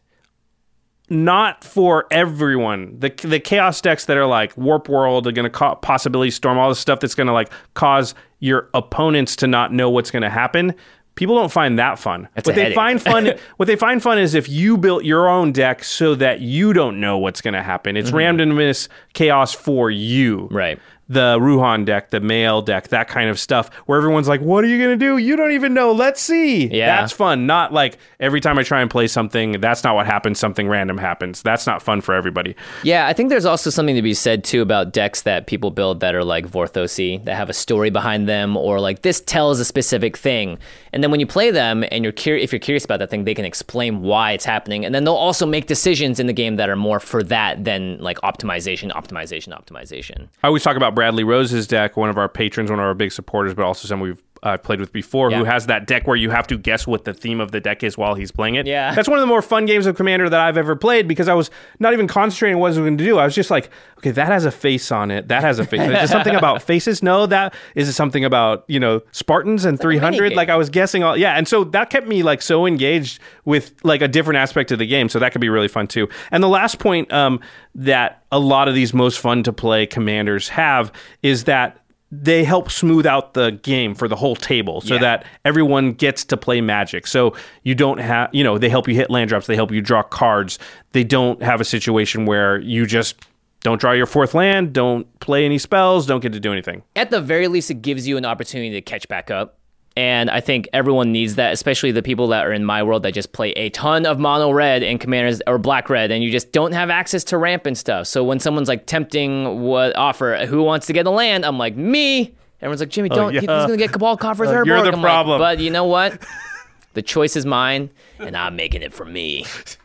[SPEAKER 5] not for everyone. The the chaos decks that are like Warp World are going to co- possibility storm, all this stuff that's going to like cause your opponents to not know what's going to happen. People don't find that fun.
[SPEAKER 4] That's
[SPEAKER 5] what
[SPEAKER 4] a
[SPEAKER 5] they
[SPEAKER 4] headache.
[SPEAKER 5] find fun, what they find fun is if you built your own deck so that you don't know what's going to happen. It's randomness chaos for you.
[SPEAKER 4] Right.
[SPEAKER 5] The Ruhan deck, the Mail deck, that kind of stuff, where everyone's like, what are you going to do? You don't even know. Let's see.
[SPEAKER 4] Yeah.
[SPEAKER 5] That's fun. Not like every time I try and play something, that's not what happens. Something random happens. That's not fun for everybody.
[SPEAKER 4] Yeah, I think there's also something to be said too about decks that people build that are like Vorthosy, that have a story behind them, or like this tells a specific thing. And then when you play them and you're curious, if you're curious about that thing, they can explain why it's happening. And then they'll also make decisions in the game that are more for that than like optimization, optimization, optimization.
[SPEAKER 5] I always talk about Bradley Rose's deck, one of our patrons, one of our big supporters, but also someone we've uh, played with before,
[SPEAKER 4] Yeah.
[SPEAKER 5] who has that deck where you have to guess what the theme of the deck is while he's playing it.
[SPEAKER 4] Yeah.
[SPEAKER 5] That's one of the more fun games of Commander that I've ever played because I was not even concentrating on what I was going to do. I was just like, okay, that has a face on it. That has a face. Is it something about faces? No, that is it something about, you know, Spartans and three hundred?
[SPEAKER 4] minigame.
[SPEAKER 5] Like I was guessing all, yeah. And so that kept me like so engaged with like a different aspect of the game. So that could be really fun too. And the last point um, that a lot of these most fun to play Commanders have is that they help smooth out the game for the whole table so
[SPEAKER 4] Yeah.
[SPEAKER 5] that everyone gets to play Magic. So you don't have, you know, they help you hit land drops. They help you draw cards. They don't have a situation where you just don't draw your fourth land, don't play any spells, don't get to do anything.
[SPEAKER 4] At the very least, it gives you an opportunity to catch back up. And I think everyone needs that, especially the people that are in my world that just play a ton of mono red and commanders or black red, and you just don't have access to ramp and stuff. So when someone's like tempting what offer, who wants to get a land? I'm like, me. Everyone's like, Jimmy, don't.
[SPEAKER 5] yeah.
[SPEAKER 4] He's gonna get Cabal Coffers
[SPEAKER 5] Uh,
[SPEAKER 4] Urborg.
[SPEAKER 5] you're the
[SPEAKER 4] I'm
[SPEAKER 5] problem.
[SPEAKER 4] Like, but you know what? The choice is mine, and I'm making it for me.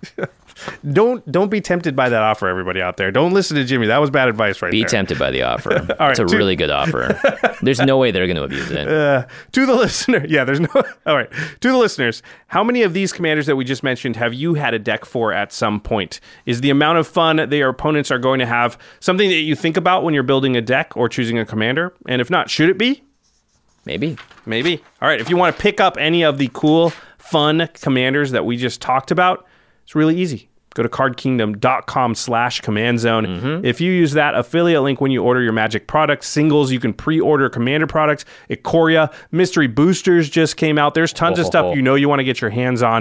[SPEAKER 5] Don't don't be tempted by that offer, everybody out there. Don't listen to Jimmy. That was bad advice right
[SPEAKER 4] Be
[SPEAKER 5] there.
[SPEAKER 4] tempted by the offer.
[SPEAKER 5] All right,
[SPEAKER 4] it's a
[SPEAKER 5] two-
[SPEAKER 4] really good offer. There's no way they're going to abuse it.
[SPEAKER 5] Uh, to the listener, yeah, there's no. All right, to the listeners, how many of these commanders that we just mentioned have you had a deck for at some point? Is the amount of fun that your opponents are going to have something that you think about when you're building a deck or choosing a commander? And if not, should it be?
[SPEAKER 4] Maybe.
[SPEAKER 5] Maybe. All right, if you want to pick up any of the cool, fun commanders that we just talked about, it's really easy. Go to cardkingdom.com slash command zone.
[SPEAKER 4] Mm-hmm.
[SPEAKER 5] If you use that affiliate link when you order your Magic products, singles, you can pre-order Commander products. Ikoria, Mystery Boosters just came out. There's tons of
[SPEAKER 4] Oh,
[SPEAKER 5] stuff
[SPEAKER 4] oh, oh.
[SPEAKER 5] you know you want to get your hands on.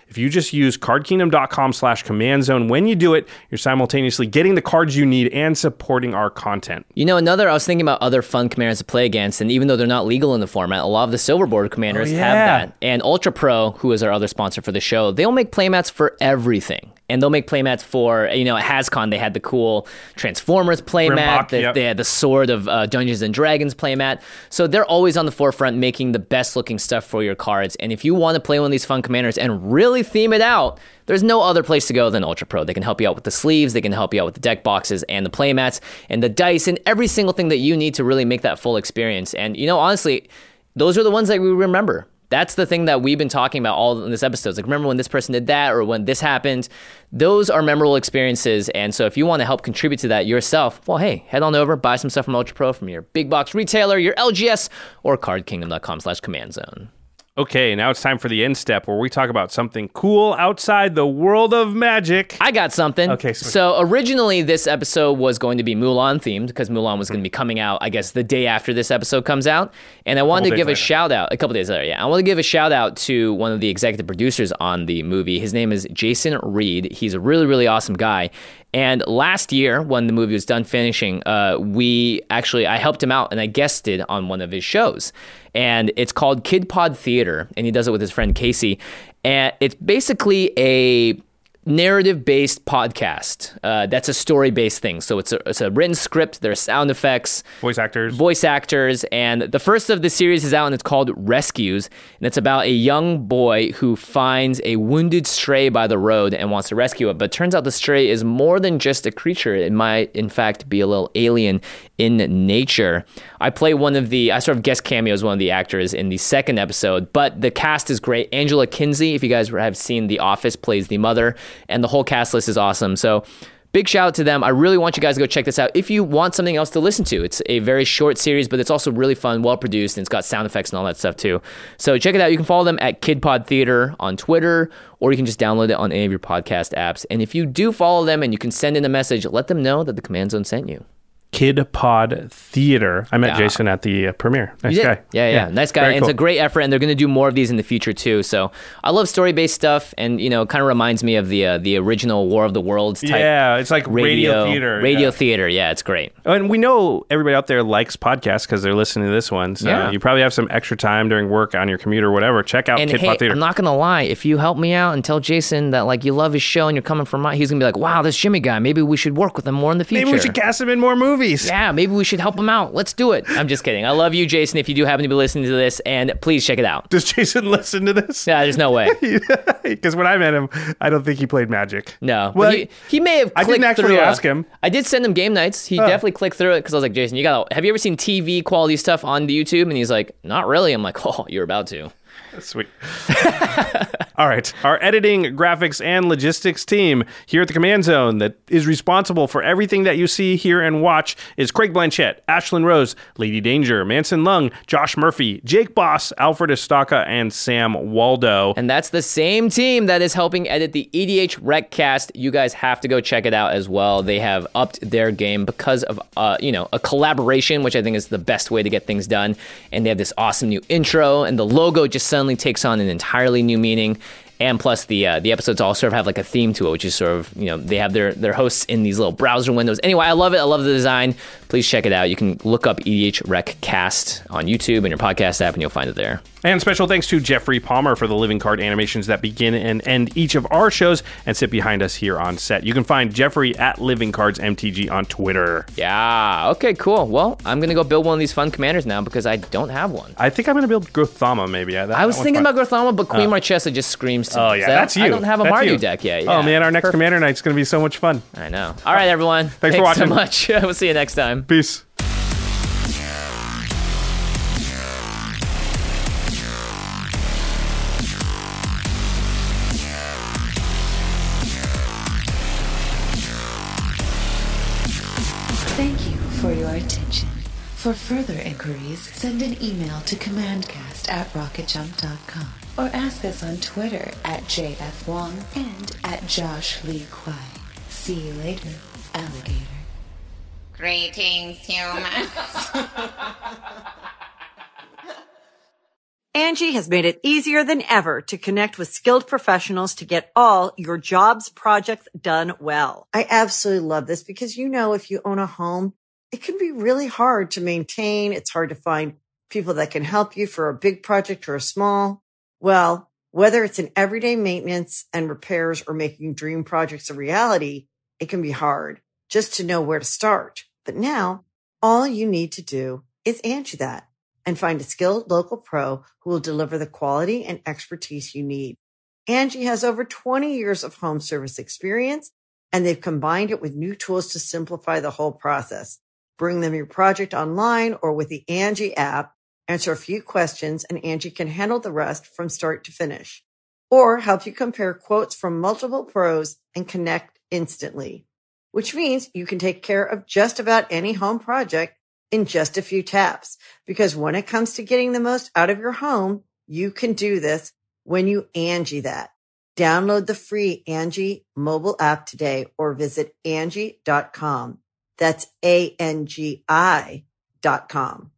[SPEAKER 5] If you just use cardkingdom.com slash command zone, when you do it, you're simultaneously getting the cards you need and supporting our content.
[SPEAKER 4] You know, another, I was thinking about other fun commanders to play against, and even though they're not legal in the format, a lot of the silver border commanders
[SPEAKER 5] Oh, yeah.
[SPEAKER 4] have that. And Ultra Pro, who is our other sponsor for the show, they'll make playmats for everything. And they'll make playmats for, you know, at HasCon, they had the cool Transformers playmat.
[SPEAKER 5] Grimlock,
[SPEAKER 4] They,
[SPEAKER 5] yep.
[SPEAKER 4] they had the Sword of uh, Dungeons and Dragons playmat. So they're always on the forefront making the best looking stuff for your cards. And if you want to play one of these fun commanders and really theme it out, there's no other place to go than Ultra Pro. They can help you out with the sleeves, they can help you out with the deck boxes and the playmats and the dice and every single thing that you need to really make that full experience. And, you know, honestly, those are the ones that we remember. That's the thing that we've been talking about all in this episode. It's like, remember when this person did that or when this happened? Those are memorable experiences. And so if you want to help contribute to that yourself, well, hey, head on over, buy some stuff from Ultra Pro from your big box retailer, your L G S, or cardkingdom.com slash command zone.
[SPEAKER 5] Okay, now it's time for the end step where we talk about something cool outside the world of magic.
[SPEAKER 4] I got something.
[SPEAKER 5] Okay, switch.
[SPEAKER 4] So originally this episode was going to be Mulan themed because Mulan was going to be coming out, I guess, the day after this episode comes out. And I wanted to
[SPEAKER 5] days
[SPEAKER 4] give a
[SPEAKER 5] later.
[SPEAKER 4] shout out, a couple days later, yeah. I want to give a shout out to one of the executive producers on the movie. His name is Jason Reed. He's a really, really awesome guy. And last year, when the movie was done finishing, uh, we actually, I helped him out and I guested on one of his shows. And it's called Kid Pod Theater, and he does it with his friend Casey. And it's basically a narrative-based podcast. Uh, that's a story-based thing. So it's a, it's a written script. There's sound effects.
[SPEAKER 5] Voice actors.
[SPEAKER 4] Voice actors. And the first of the series is out, and it's called Rescues. And it's about a young boy who finds a wounded stray by the road and wants to rescue it. But it turns out the stray is more than just a creature. It might, in fact, be a little alien in nature. I play one of the, I sort of guest cameo as one of the actors in the second episode, but the cast is great. Angela Kinsey, if you guys have seen The Office, plays the mother, and the whole cast list is awesome. So big shout out to them. I really want you guys to go check this out if you want something else to listen to. It's a very short series, but it's also really fun, well produced, and it's got sound effects and all that stuff too. So check it out. You can follow them at Kid Pod Theater on Twitter, or you can just download it on any of your podcast apps. And if you do follow them and you can send in a message, let them know that the Command Zone sent you.
[SPEAKER 5] Kid Pod Theater. I met
[SPEAKER 4] Yeah.
[SPEAKER 5] Jason at the uh, premiere. Nice
[SPEAKER 4] You did?
[SPEAKER 5] guy.
[SPEAKER 4] Yeah, yeah, nice guy.
[SPEAKER 5] Very
[SPEAKER 4] And
[SPEAKER 5] cool.
[SPEAKER 4] it's a great effort, and they're going to do more of these in the future too. So I love story-based stuff, and you know, it kind of reminds me of the uh, the original War of the Worlds type.
[SPEAKER 5] Yeah, it's like radio,
[SPEAKER 4] radio,
[SPEAKER 5] theater.
[SPEAKER 4] Radio
[SPEAKER 5] yeah.
[SPEAKER 4] theater, yeah, it's great.
[SPEAKER 5] And we know everybody out there likes podcasts because they're listening to this one. So
[SPEAKER 4] Yeah.
[SPEAKER 5] you probably have some extra time during work on your commute or whatever. Check out
[SPEAKER 4] And
[SPEAKER 5] Kid
[SPEAKER 4] hey,
[SPEAKER 5] Pod Theater.
[SPEAKER 4] I'm not gonna lie, if you help me out and tell Jason that like you love his show and you're coming from my, he's gonna be like, wow, this Jimmy guy, maybe we should work with him more in the future.
[SPEAKER 5] Maybe we should cast him in more movies.
[SPEAKER 4] Yeah, maybe we should help him out. Let's do it. I'm just kidding. I love you, Jason, if you do happen to be listening to this, and please check it out.
[SPEAKER 5] Does Jason listen to this?
[SPEAKER 4] Yeah, there's no way.
[SPEAKER 5] Because when I met him, I don't think he played Magic.
[SPEAKER 4] No.
[SPEAKER 5] Well,
[SPEAKER 4] But he, he may have
[SPEAKER 5] I
[SPEAKER 4] clicked
[SPEAKER 5] didn't actually
[SPEAKER 4] through a-
[SPEAKER 5] ask him.
[SPEAKER 4] I did send him game nights. He
[SPEAKER 5] Oh.
[SPEAKER 4] definitely clicked through it because I was like, Jason, you gotta, have you ever seen T V quality stuff on the YouTube? And he's like, not really. I'm like, oh, you're about to.
[SPEAKER 5] Sweet. All right. Our editing, graphics, and logistics team here at the Command Zone that is responsible for everything that you see, hear, and watch is Craig Blanchett, Ashlyn Rose, Lady Danger, Manson Lung, Josh Murphy, Jake Boss, Alfred Estaca, and Sam Waldo.
[SPEAKER 4] And that's the same team that is helping edit the E D H Recast. You guys have to go check it out as well. They have upped their game because of, uh, you know, a collaboration, which I think is the best way to get things done. And they have this awesome new intro, and the logo just suddenly takes on an entirely new meaning. And plus, the uh, the episodes all sort of have like a theme to it, which is sort of, you know, they have their, their hosts in these little browser windows. Anyway, I love it. I love the design. Please check it out. You can look up E D H Rec Cast on YouTube and your podcast app, and you'll find it there.
[SPEAKER 5] And special thanks to Jeffrey Palmer for the living card animations that begin and end each of our shows and sit behind us here on set. You can find Jeffrey at Living Cards M T G on Twitter.
[SPEAKER 4] Yeah. Okay, cool. Well, I'm going to go build one of these fun commanders now because I don't have one.
[SPEAKER 5] I think I'm going to build Grothama, maybe. Yeah, that,
[SPEAKER 4] I was
[SPEAKER 5] that one's
[SPEAKER 4] thinking
[SPEAKER 5] fun.
[SPEAKER 4] about Grothama, but Queen
[SPEAKER 5] Oh.
[SPEAKER 4] Marchesa just screams to
[SPEAKER 5] Oh,
[SPEAKER 4] me.
[SPEAKER 5] yeah,
[SPEAKER 4] So
[SPEAKER 5] that's you.
[SPEAKER 4] I don't have a
[SPEAKER 5] That's
[SPEAKER 4] Mardu
[SPEAKER 5] you.
[SPEAKER 4] deck yet.
[SPEAKER 5] Oh,
[SPEAKER 4] Yeah.
[SPEAKER 5] man, our next
[SPEAKER 4] Perfect.
[SPEAKER 5] Commander Night's going to be so much fun.
[SPEAKER 4] I know. All right, everyone.
[SPEAKER 5] Thanks for
[SPEAKER 4] Thanks so
[SPEAKER 5] watching.
[SPEAKER 4] much. We'll see you next time.
[SPEAKER 5] Peace.
[SPEAKER 2] Thank you for your attention. For further inquiries, send an email to commandcast at rocketjump dot com or ask us on Twitter at J F Wong and at Josh Lee Kwai. See you later, alligator.
[SPEAKER 8] Greetings, humans.
[SPEAKER 1] Angie has made it easier than ever to connect with skilled professionals to get all your jobs projects done well. I absolutely love this because, you know, if you own a home, it can be really hard to maintain. It's hard to find people that can help you for a big project or a small. Well, whether it's in everyday maintenance and repairs or making dream projects a reality, it can be hard just to know where to start. But now all you need to do is Angie that and find a skilled local pro who will deliver the quality and expertise you need. Angie has over twenty years of home service experience, and they've combined it with new tools to simplify the whole process. Bring them your project online or with the Angie app, answer a few questions, and Angie can handle the rest from start to finish. Or help you compare quotes from multiple pros and connect instantly, which means you can take care of just about any home project in just a few taps. Because when it comes to getting the most out of your home, you can do this when you Angie that. Download the free Angie mobile app today or visit Angie dot com. That's A N G I dot com.